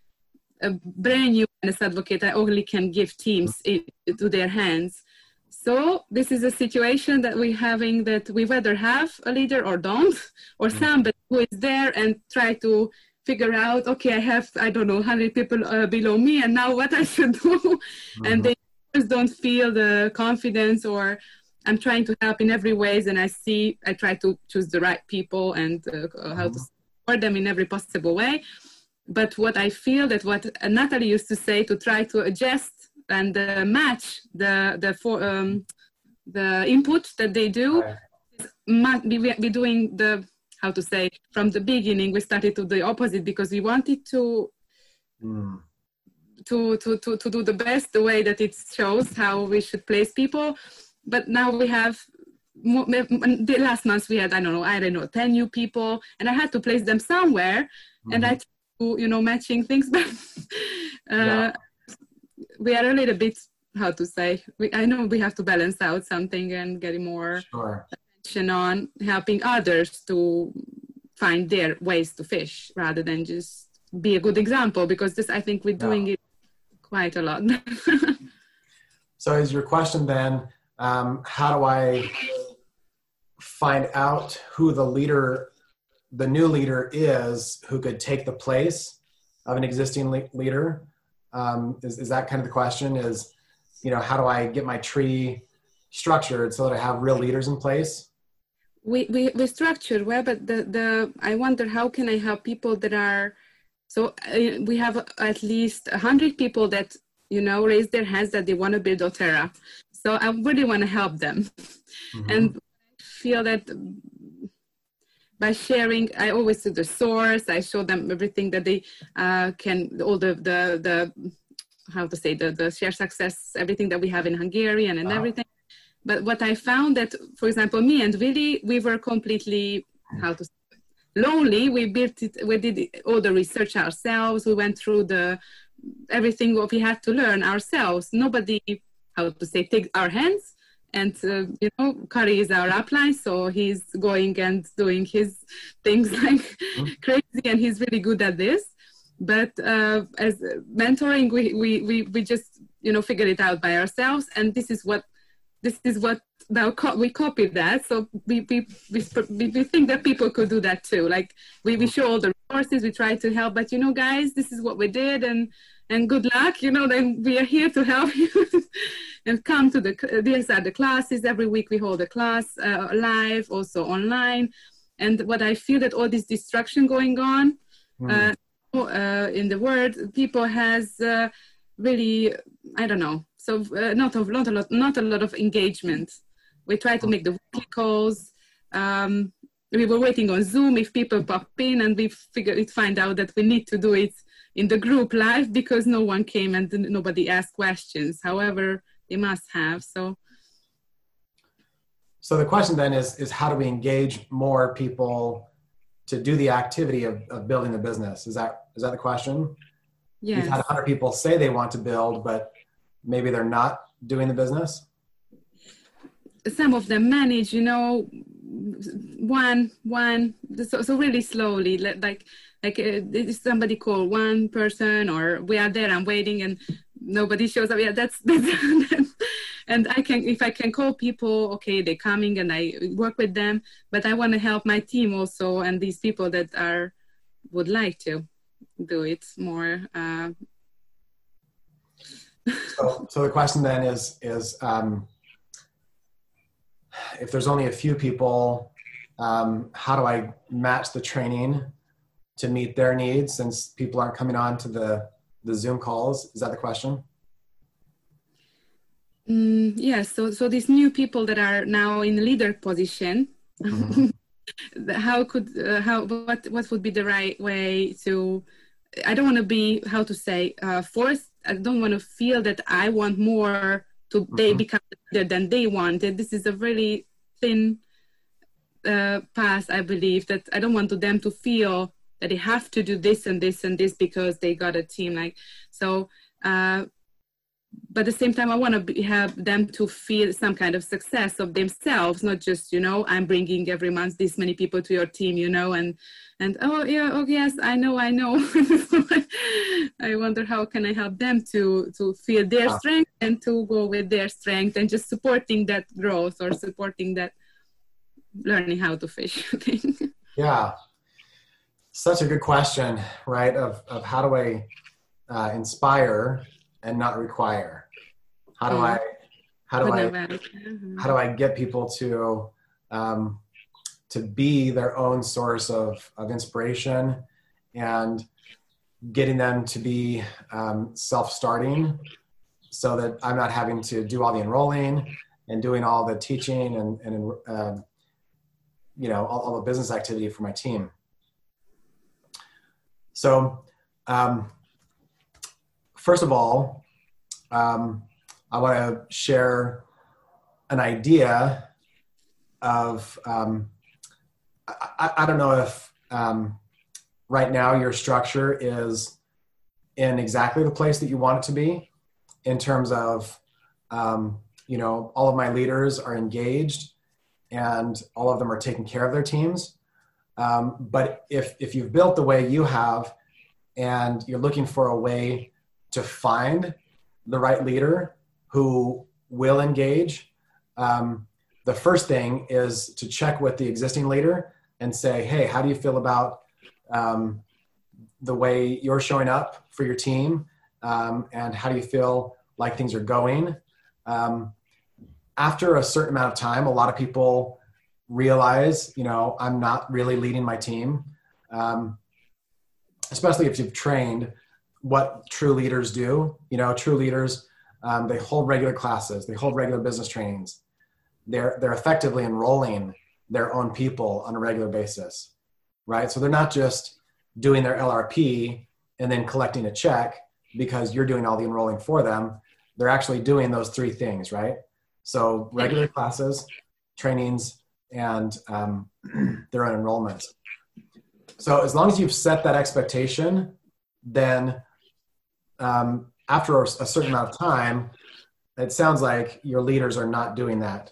a brand new wellness advocate. I only can give teams in, to their hands. So this is a situation that we're having, that we whether have a leader or don't, or somebody who is there and try to figure out, okay, I have, I don't know, one hundred people uh, below me, and now what I should do. Mm-hmm. And they just don't feel the confidence, or I'm trying to help in every ways, and I see, I try to choose the right people and uh, how to support them in every possible way. But what I feel that what Natalie used to say, to try to adjust and uh, match the the for, um, the input that they do, must be, be doing the, how to say, from the beginning we started to do the opposite, because we wanted to mm. to, to to to do the best, the way that it shows how we should place people. But now we have more, the last month we had, I don't know, I don't know, ten new people, and I had to place them somewhere, mm. and I do, you know, matching things, but uh, yeah. we are a little bit, how to say, we, I know we have to balance out something and getting more sure. attention on helping others to find their ways to fish, rather than just be a good example, because this, I think we're doing yeah. it quite a lot. So is your question then, um, how do I find out who the leader, the new leader is, who could take the place of an existing le- leader? Um, is, is that kind of the question, is, you know, how do I get my tree structured so that I have real leaders in place? We, we, we structured well, but the, the, I wonder how can I help people that are, so uh, we have at least a hundred people that, you know, raise their hands that they want to build doTERRA. So I really want to help them. Mm-hmm. And I feel that by sharing. I always do the source. I show them everything that they uh, can, all the, the, the, how to say, the, the share success, everything that we have in Hungarian and wow. everything. But what I found that, for example, me and Willie, we were completely, how to say, lonely. We built it, we did all the research ourselves. We went through the, everything what we had to learn ourselves. Nobody, how to say, take our hands. And, uh, you know, Kari is our upline, so he's going and doing his things like mm-hmm. crazy, and he's really good at this. But uh, as mentoring, we, we, we, we just, you know, figured it out by ourselves. And this is what, this is what now co- we copied that. So we, we, we, we think that people could do that too. Like we, we show all the resources, we try to help, but you know, guys, this is what we did, and and good luck, you know, then we are here to help you. And come to the, these are the classes. Every week we hold a class uh, live, also online. And what I feel that all this distraction going on mm. uh, uh, in the world, people has uh, really, I don't know, so uh, not, a, not, a lot, not a lot of engagement. We try to make the weekly calls. Um, we were waiting on Zoom if people pop in, and we figured, find out that we need to do it in the group live because no one came and nobody asked questions. However, they must have, so. So the question then is, is how do we engage more people to do the activity of, of building the business? Is that, is that the question? Yes. We've had one hundred people say they want to build, but maybe they're not doing the business? Some of them manage, you know, one, one, so, so really slowly, like, like uh, somebody call one person, or we are there, I'm waiting, and nobody shows up. Yeah, that's, that's and I can, if I can call people, okay, they're coming and I work with them, but I want to help my team also, and these people that are, would like to do it more. Uh, so, so the question then is, is um, if there's only a few people, um, how do I match the training to meet their needs since people aren't coming on to the, the Zoom calls? Is that the question? Mm, yes. Yeah, so, so these new people that are now in leader position, mm-hmm. how could, uh, how, what, what would be the right way to, I don't want to be, how to say, uh, forced. I don't want to feel that I want more to, mm-hmm. they become the leader than they wanted. This is a really thin uh, path, I believe, that I don't want to them to feel that they have to do this and this and this because they got a team. Like, so, uh, but at the same time, I want to have them to feel some kind of success of themselves, not just, you know, I'm bringing every month this many people to your team, you know, and, and oh, yeah, oh, yes, I know, I know. I wonder how can I help them to, to feel their strength and to go with their strength, and just supporting that growth or supporting that learning how to fish thing. Yeah. Such a good question, right? Of, of how do I uh, inspire and not require? How do I, how do I, how do I get people to, um, to be their own source of, of inspiration, and getting them to be um, self-starting so that I'm not having to do all the enrolling and doing all the teaching and, and uh, you know, all, all the business activity for my team. So, um, first of all, um, I want to share an idea of, um, I, I don't know if um, right now your structure is in exactly the place that you want it to be in terms of, um, you know, all of my leaders are engaged and all of them are taking care of their teams. Um, but if, if you've built the way you have and you're looking for a way to find the right leader who will engage, um, the first thing is to check with the existing leader and say, hey, how do you feel about um, the way you're showing up for your team? Um, and how do you feel like things are going? Um, after a certain amount of time, a lot of people realize, you know, I'm not really leading my team, um, especially if you've trained what true leaders do. You know, true leaders, um, they hold regular classes, they hold regular business trainings. They're, they're effectively enrolling their own people on a regular basis, right? So they're not just doing their L R P and then collecting a check because you're doing all the enrolling for them. They're actually doing those three things, right? So regular classes, trainings, and um, their own enrollment. So as long as you've set that expectation, then um, after a certain amount of time, it sounds like your leaders are not doing that.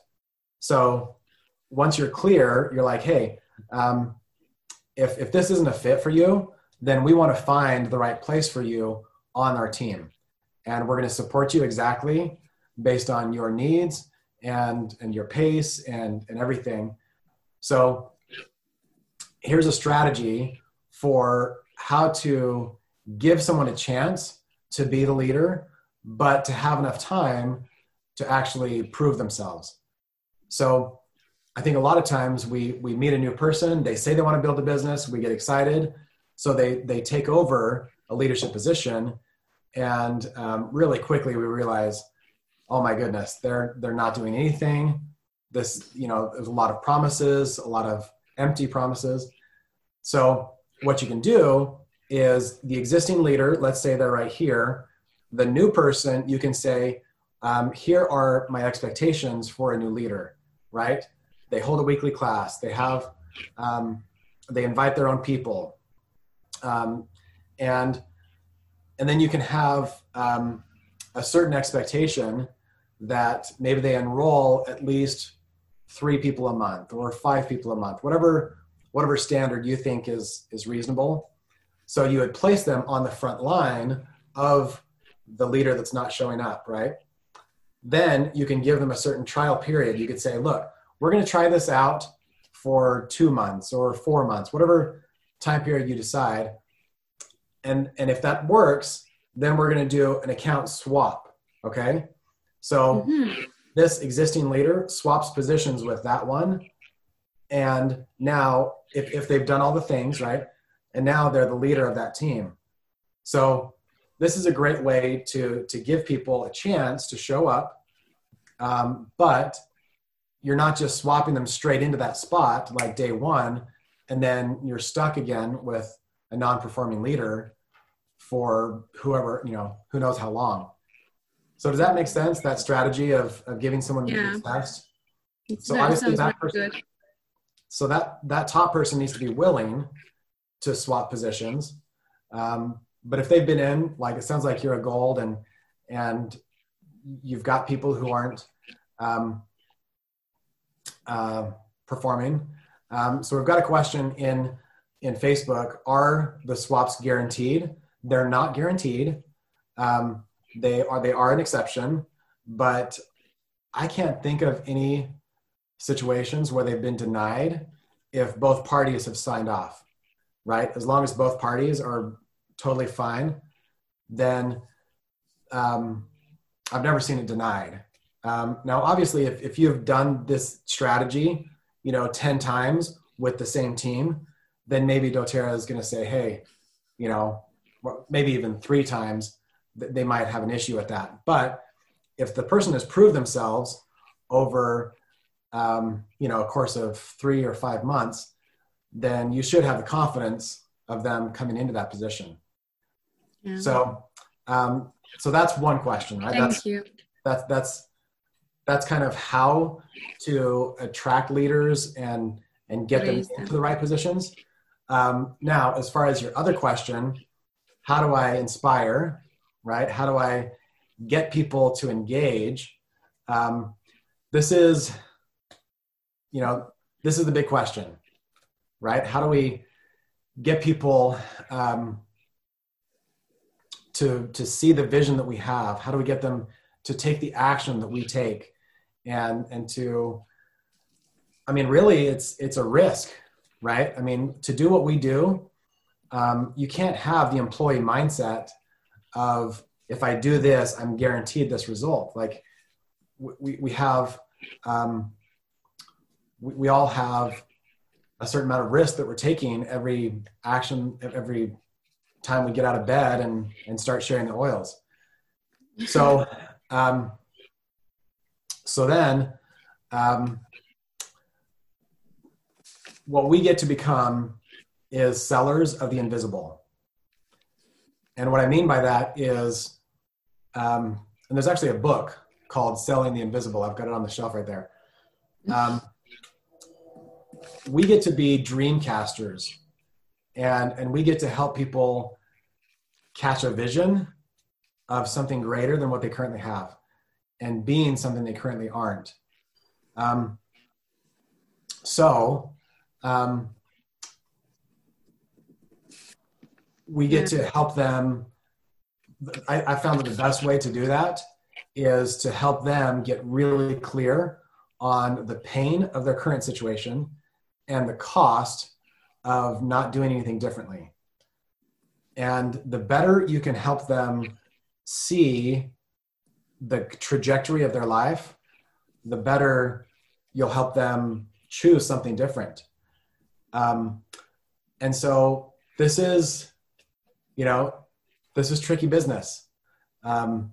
So once you're clear, you're like, hey, um, if, if this isn't a fit for you, then we want to find the right place for you on our team. And we're going to support you exactly based on your needs and, and your pace and, and everything. So here's a strategy for how to give someone a chance to be the leader, but to have enough time to actually prove themselves. So I think a lot of times we, we meet a new person, they say they want to build a business, we get excited. So they, they take over a leadership position, and um, really quickly we realize, oh my goodness, they're, they're not doing anything. This, you know, there's a lot of promises, a lot of empty promises. So what you can do is the existing leader, let's say they're right here, the new person, you can say, um, here are my expectations for a new leader, right? They hold a weekly class, they have, um, they invite their own people. Um, and, and then you can have um, a certain expectation that maybe they enroll at least three people a month or five people a month, whatever, whatever standard you think is, is reasonable. So you would place them on the front line of the leader that's not showing up, right? Then you can give them a certain trial period. You could say, look, we're going to try this out for two months or four months, whatever time period you decide. And, and if that works, then we're going to do an account swap, okay? So mm-hmm. this existing leader swaps positions with that one. And now if, if they've done all the things, right? And now they're the leader of that team. So this is a great way to, to give people a chance to show up. Um, but you're not just swapping them straight into that spot like day one, and then you're stuck again with a non-performing leader for whoever, you know, who knows how long. So does that make sense, that strategy of, of giving someone yeah. the test? It's, so that obviously that really person, good. so that, that top person needs to be willing to swap positions. Um, but if they've been in, like, it sounds like you're a gold and, and you've got people who aren't um, uh, performing. Um, so we've got a question in, in Facebook. Are the swaps guaranteed? They're not guaranteed. Um, they are, they are an exception, but I can't think of any situations where they've been denied if both parties have signed off, right? As long as both parties are totally fine, then um, I've never seen it denied. Um, now, obviously, if, if you've done this strategy, you know, ten times with the same team, then maybe doTERRA is going to say, hey, you know, maybe even three times, they might have an issue with that. But if the person has proved themselves over, um, you know, a course of three or five months, then you should have the confidence of them coming into that position. Yeah. So, um, so that's one question, right? Thank that's, you. That's, that's, that's kind of how to attract leaders and, and get them into the right positions. Um, now, as far as your other question, how do I inspire, right? How do I get people to engage? Um, this is, you know, this is the big question, right? How do we get people um, to, to see the vision that we have? How do we get them to take the action that we take? And, and to, I mean, really it's, it's a risk, right? I mean, to do what we do, um, you can't have the employee mindset of, if I do this, I'm guaranteed this result. Like we, we have, um, we, we all have a certain amount of risk that we're taking every action, every time we get out of bed and, and start sharing the oils. So, um, so then, um, what we get to become is sellers of the invisible. And what I mean by that is, um, and there's actually a book called Selling the Invisible. I've got it on the shelf right there. Um, we get to be dreamcasters, and, and we get to help people catch a vision of something greater than what they currently have and being something they currently aren't. Um, so um, we get to help them. I, I found that the best way to do that is to help them get really clear on the pain of their current situation and the cost of not doing anything differently. And the better you can help them see the trajectory of their life, the better you'll help them choose something different. Um, and so this is, you know, this is tricky business. Um,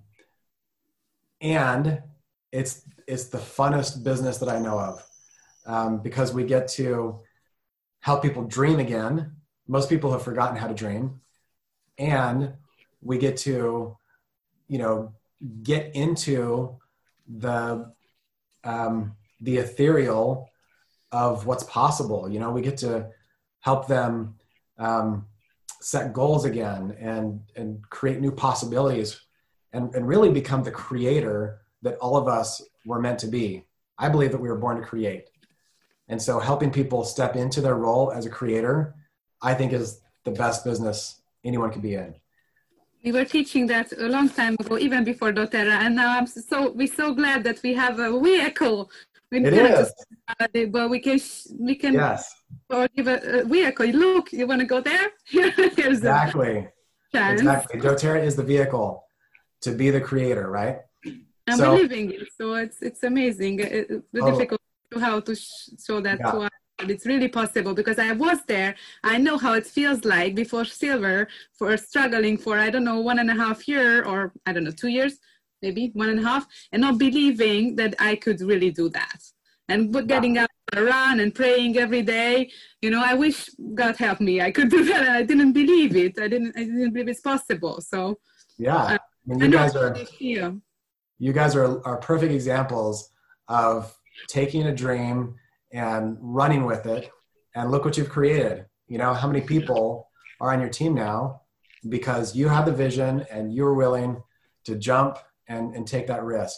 and it's, it's the funnest business that I know of, um, because we get to help people dream again. Most people have forgotten how to dream. And we get to, you know, get into the, um, the ethereal of what's possible. You know, we get to help them um, set goals again and, and create new possibilities and, and really become the creator that all of us were meant to be. I believe that we were born to create. And so helping people step into their role as a creator, I think is the best business anyone could be in. We were teaching that a long time ago, even before doTERRA, and now I'm so we're so glad that we have a vehicle. We it is. To, but we can we can yes. or give a, a vehicle. Look, you want to go there? Here's exactly. The exactly. doTERRA is the vehicle to be the creator, right? And so, we're living it, so it's it's amazing. It, the oh, difficult how to sh- show that yeah. to us. But it's really possible because I was there. I know how it feels like before Silver for struggling for, I don't know, one and a half year or I don't know, two years, maybe one and a half, and not believing that I could really do that. And getting up and run and praying every day, you know, I wish God helped me. I could do that. And I didn't believe it. I didn't, I didn't believe it's possible. So yeah, uh, I mean, you guys are, feel. you guys are, are perfect examples of taking a dream and running with it, and look what you've created. You know, how many people are on your team now because you had the vision and you were willing to jump and, and take that risk.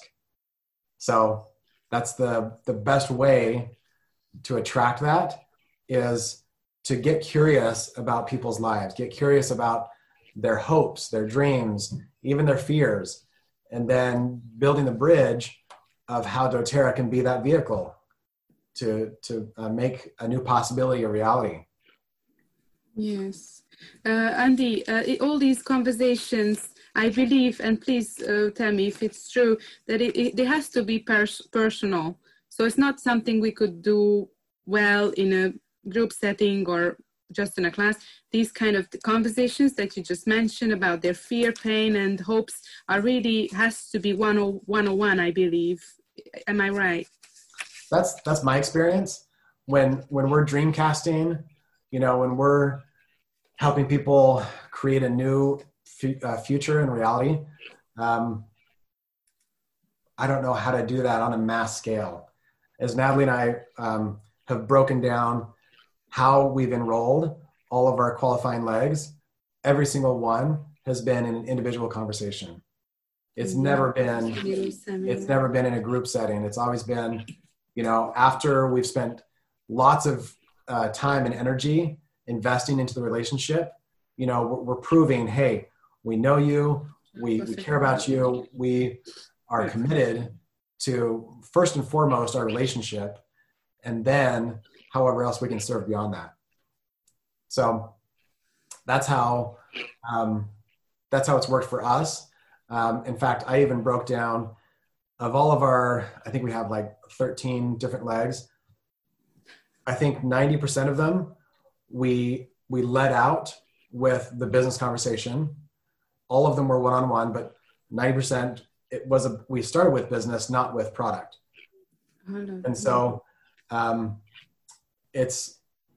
So that's the, the best way to attract that is to get curious about people's lives, get curious about their hopes, their dreams, even their fears, and then building the bridge of how doTERRA can be that vehicle to to uh, make a new possibility a reality. Yes. Uh, Andy, uh, all these conversations, I believe, and please uh, tell me if it's true, that it, it, it has to be pers- personal. So it's not something we could do well in a group setting or just in a class. These kind of conversations that you just mentioned about their fear, pain, and hopes are really, has to be one oh one, I believe. Am I right? That's that's my experience. When when we're dreamcasting, you know, when we're helping people create a new f- uh, future and reality, um, I don't know how to do that on a mass scale. As Natalie and I um, have broken down how we've enrolled all of our qualifying legs, every single one has been in an individual conversation. It's mm-hmm. never been. It's never been in a group setting. It's always been. You know, after we've spent lots of uh, time and energy investing into the relationship, you know, we're, we're proving, hey, we know you, we, we care about you, we are committed to, first and foremost, our relationship, and then however else we can serve beyond that. So that's how, um, that's how it's worked for us. Um, in fact, I even broke down of all of our, I think we have like thirteen different legs. I think ninety percent of them, we we led out with the business conversation. All of them were one-on-one, but ninety percent, it was a, we started with business, not with product. And so um, it's,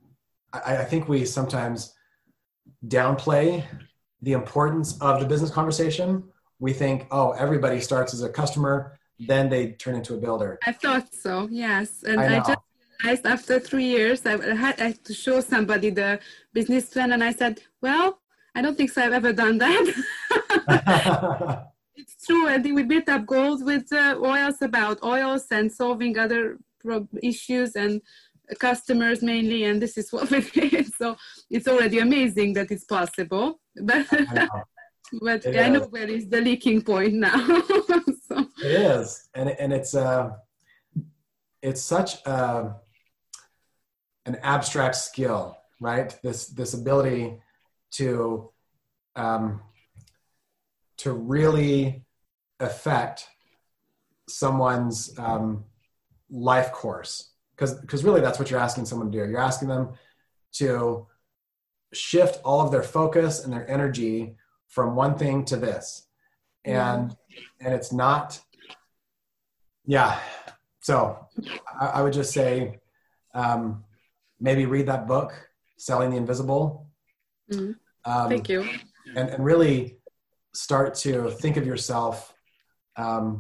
I, I think we sometimes downplay the importance of the business conversation. We think, oh, everybody starts as a customer, then they turn into a builder. I thought so, yes. And I know. I just realized after three years, I had, I had to show somebody the business plan, and I said, well, I don't think so I've ever done that. It's true. I think we built up goals with uh, oils, about oils and solving other pro- issues and customers mainly, and this is what we did. So it's already amazing that it's possible. But I know. but It I know is. where is the leaking point now. So. It is, and and it's uh, it's such a, an abstract skill, right? This this ability to um, to really affect someone's um, life course, because because really that's what you're asking someone to do. You're asking them to shift all of their focus and their energy from one thing to this, and and it's not. Yeah. So I, I would just say, um, maybe read that book, Selling the Invisible. Mm-hmm. Um, Thank you. And, and really start to think of yourself um,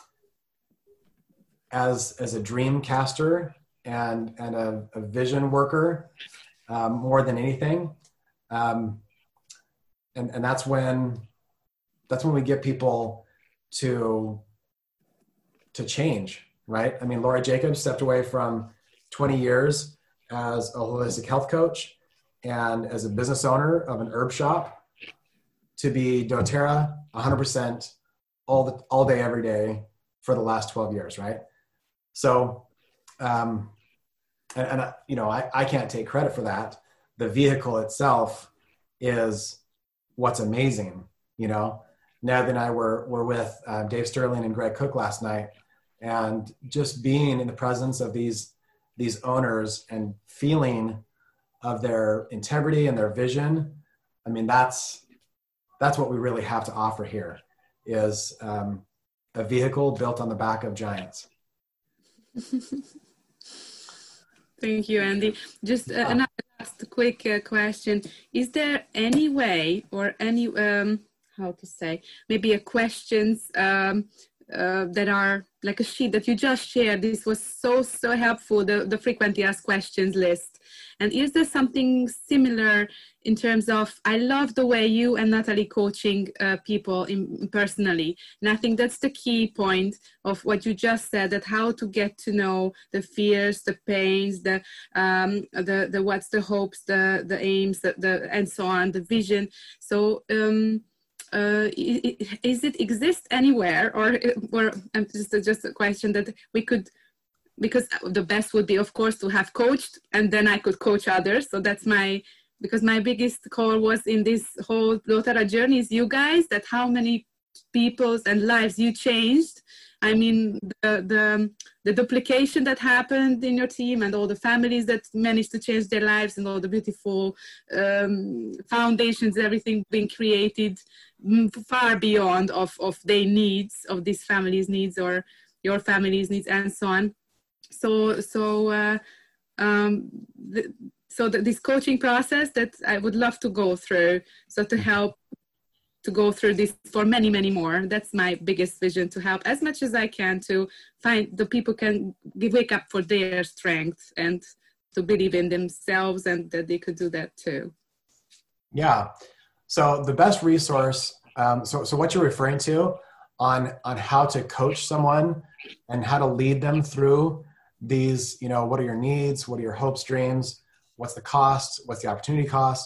as, as a dream caster and, and a, a vision worker um, more than anything. Um, and, and that's when, that's when we get people to to change, right? I mean, Laura Jacobs stepped away from twenty years as a holistic health coach and as a business owner of an herb shop to be doTERRA one hundred percent all the all day, every day for the last twelve years, right? So, um, and, and uh, you know, I, I can't take credit for that. The vehicle itself is what's amazing, you know? Ned and I were were with um, Dave Sterling and Greg Cook last night, and just being in the presence of these these owners and feeling of their integrity and their vision. I mean, that's that's what we really have to offer here, is um, a vehicle built on the back of giants. Thank you, Andy. Just uh, another last quick uh, question: is there any way or any um, how to say, maybe a questions um, uh, that are like a sheet that you just shared? This was so, so helpful, the, the frequently asked questions list. And is there something similar in terms of, I love the way you and Natalie coaching uh, people in, personally. And I think that's the key point of what you just said, that how to get to know the fears, the pains, the, um, the, the what's the hopes, the, the aims, the, the, and so on, the vision. So, um, Uh, is it exist anywhere, or or um, just just a question that we could, because the best would be, of course, to have coached and then I could coach others. So that's my, because my biggest call was in this whole doTERRA journey is you guys, that how many people's and lives you changed. I mean, the, the the duplication that happened in your team and all the families that managed to change their lives and all the beautiful um, foundations, everything being created far beyond of, of their needs, of these families' needs or your family's needs and so on. So, so, uh, um, the, so the, this coaching process that I would love to go through, so to help to go through this for many, many more. That's my biggest vision, to help as much as I can to find the people can give, wake up for their strength and to believe in themselves and that they could do that too. Yeah. So the best resource, um, so, so what you're referring to on, on how to coach someone and how to lead them through these, you know, what are your needs? What are your hopes, dreams? What's the cost? What's the opportunity cost?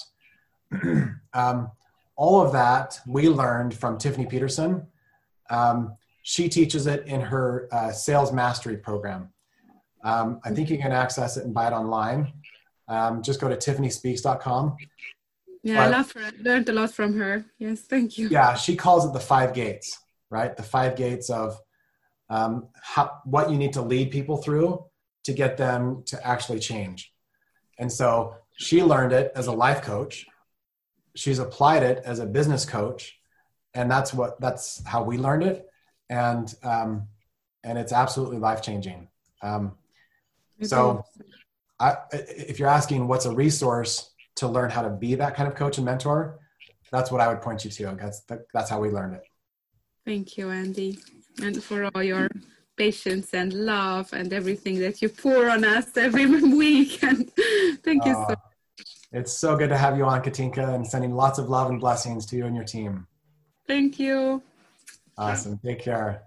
um, all of that we learned from Tiffany Peterson. Um, she teaches it in her uh, sales mastery program. Um, I think you can access it and buy it online. Um, just go to tiffany speaks dot com. Yeah, but I love her. I learned a lot from her. Yes, thank you. Yeah, she calls it the five gates, right? The five gates of um, how, what you need to lead people through to get them to actually change. And so she learned it as a life coach. She's applied it as a business coach, and that's what that's how we learned it. And um, and it's absolutely life-changing. Um, so I, if you're asking what's a resource to learn how to be that kind of coach and mentor, that's what I would point you to. That's, that's how we learned it. Thank you, Andy, and for all your patience and love and everything that you pour on us every week. And thank you uh, so much. It's so good to have you on, Katinka, and sending lots of love and blessings to you and your team. Thank you. Awesome. Take care.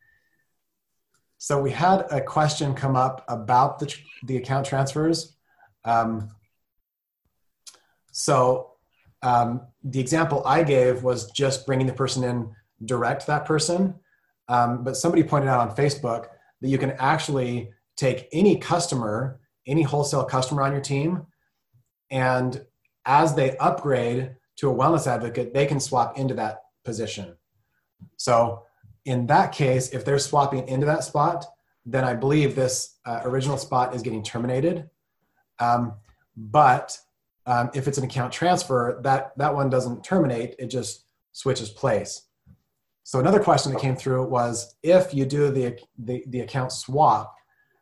So we had a question come up about the, the account transfers. Um, so um, the example I gave was just bringing the person in direct that person. Um, but somebody pointed out on Facebook that you can actually take any customer, any wholesale customer on your team, and as they upgrade to a wellness advocate, they can swap into that position. So in that case, if they're swapping into that spot, then I believe this uh, original spot is getting terminated. Um, but um, if it's an account transfer, that, that one doesn't terminate, it just switches place. So another question that came through was, if you do the, the, the account swap,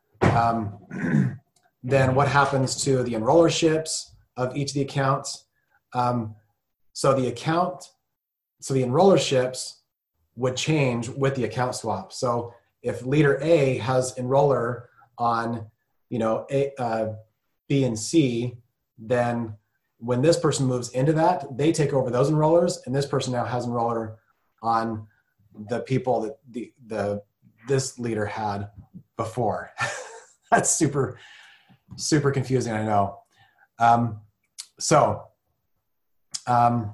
um, then what happens to the enrollerships of each of the accounts? Um, so the account, so the enrollerships would change with the account swap. So if leader A has enroller on, you know, A, uh, B and C, then when this person moves into that, they take over those enrollers, and this person now has enroller on the people that the, the this leader had before. That's super, super confusing, I know. Um, so, um,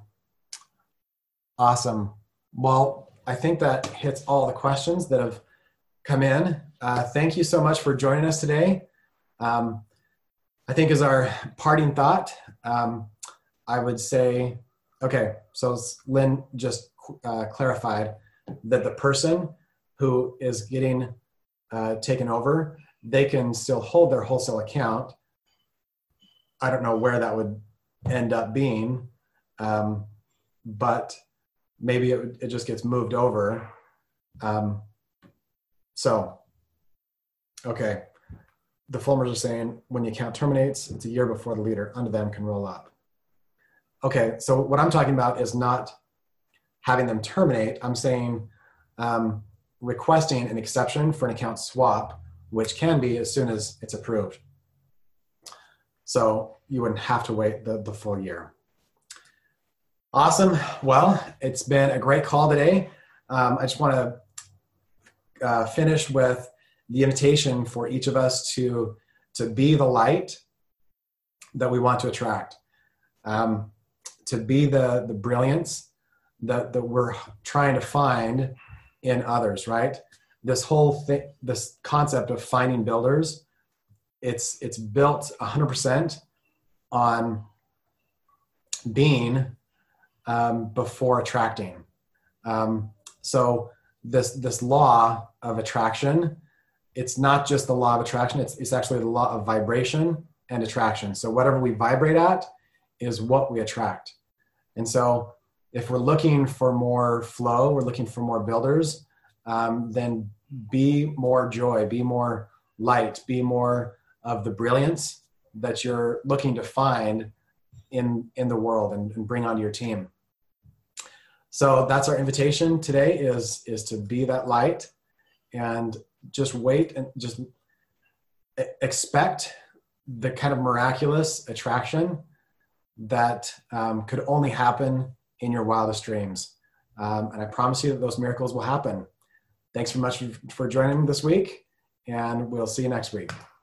awesome. Well, I think that hits all the questions that have come in. Uh, thank you so much for joining us today. Um, I think as our parting thought, um, I would say, okay, so Lynn just uh, clarified that the person who is getting uh, taken over, they can still hold their wholesale account. I don't know where that would end up being, um, but maybe it, it just gets moved over. Um, so, okay. The Fulmers are saying when the account terminates, it's a year before the leader under them can roll up. Okay, so what I'm talking about is not having them terminate. I'm saying um, requesting an exception for an account swap, which can be as soon as it's approved. So you wouldn't have to wait the, the full year. Awesome. Well, it's been a great call today. Um, I just want to uh, finish with the invitation for each of us to, to be the light that we want to attract, um, to be the, the brilliance that, that we're trying to find in others, right? This whole thing, this concept of finding builders, it's, it's built one hundred percent on being um, before attracting. Um, so this, this law of attraction, it's not just the law of attraction, it's, it's actually the law of vibration and attraction. So whatever we vibrate at is what we attract. And so if we're looking for more flow, we're looking for more builders, um, then be more joy, be more light, be more of the brilliance that you're looking to find in, in the world and, and bring onto your team. So that's our invitation today, is, is to be that light, and just wait and just expect the kind of miraculous attraction that um, could only happen in your wildest dreams. Um, and I promise you that those miracles will happen. Thanks very much for joining me this week, and we'll see you next week.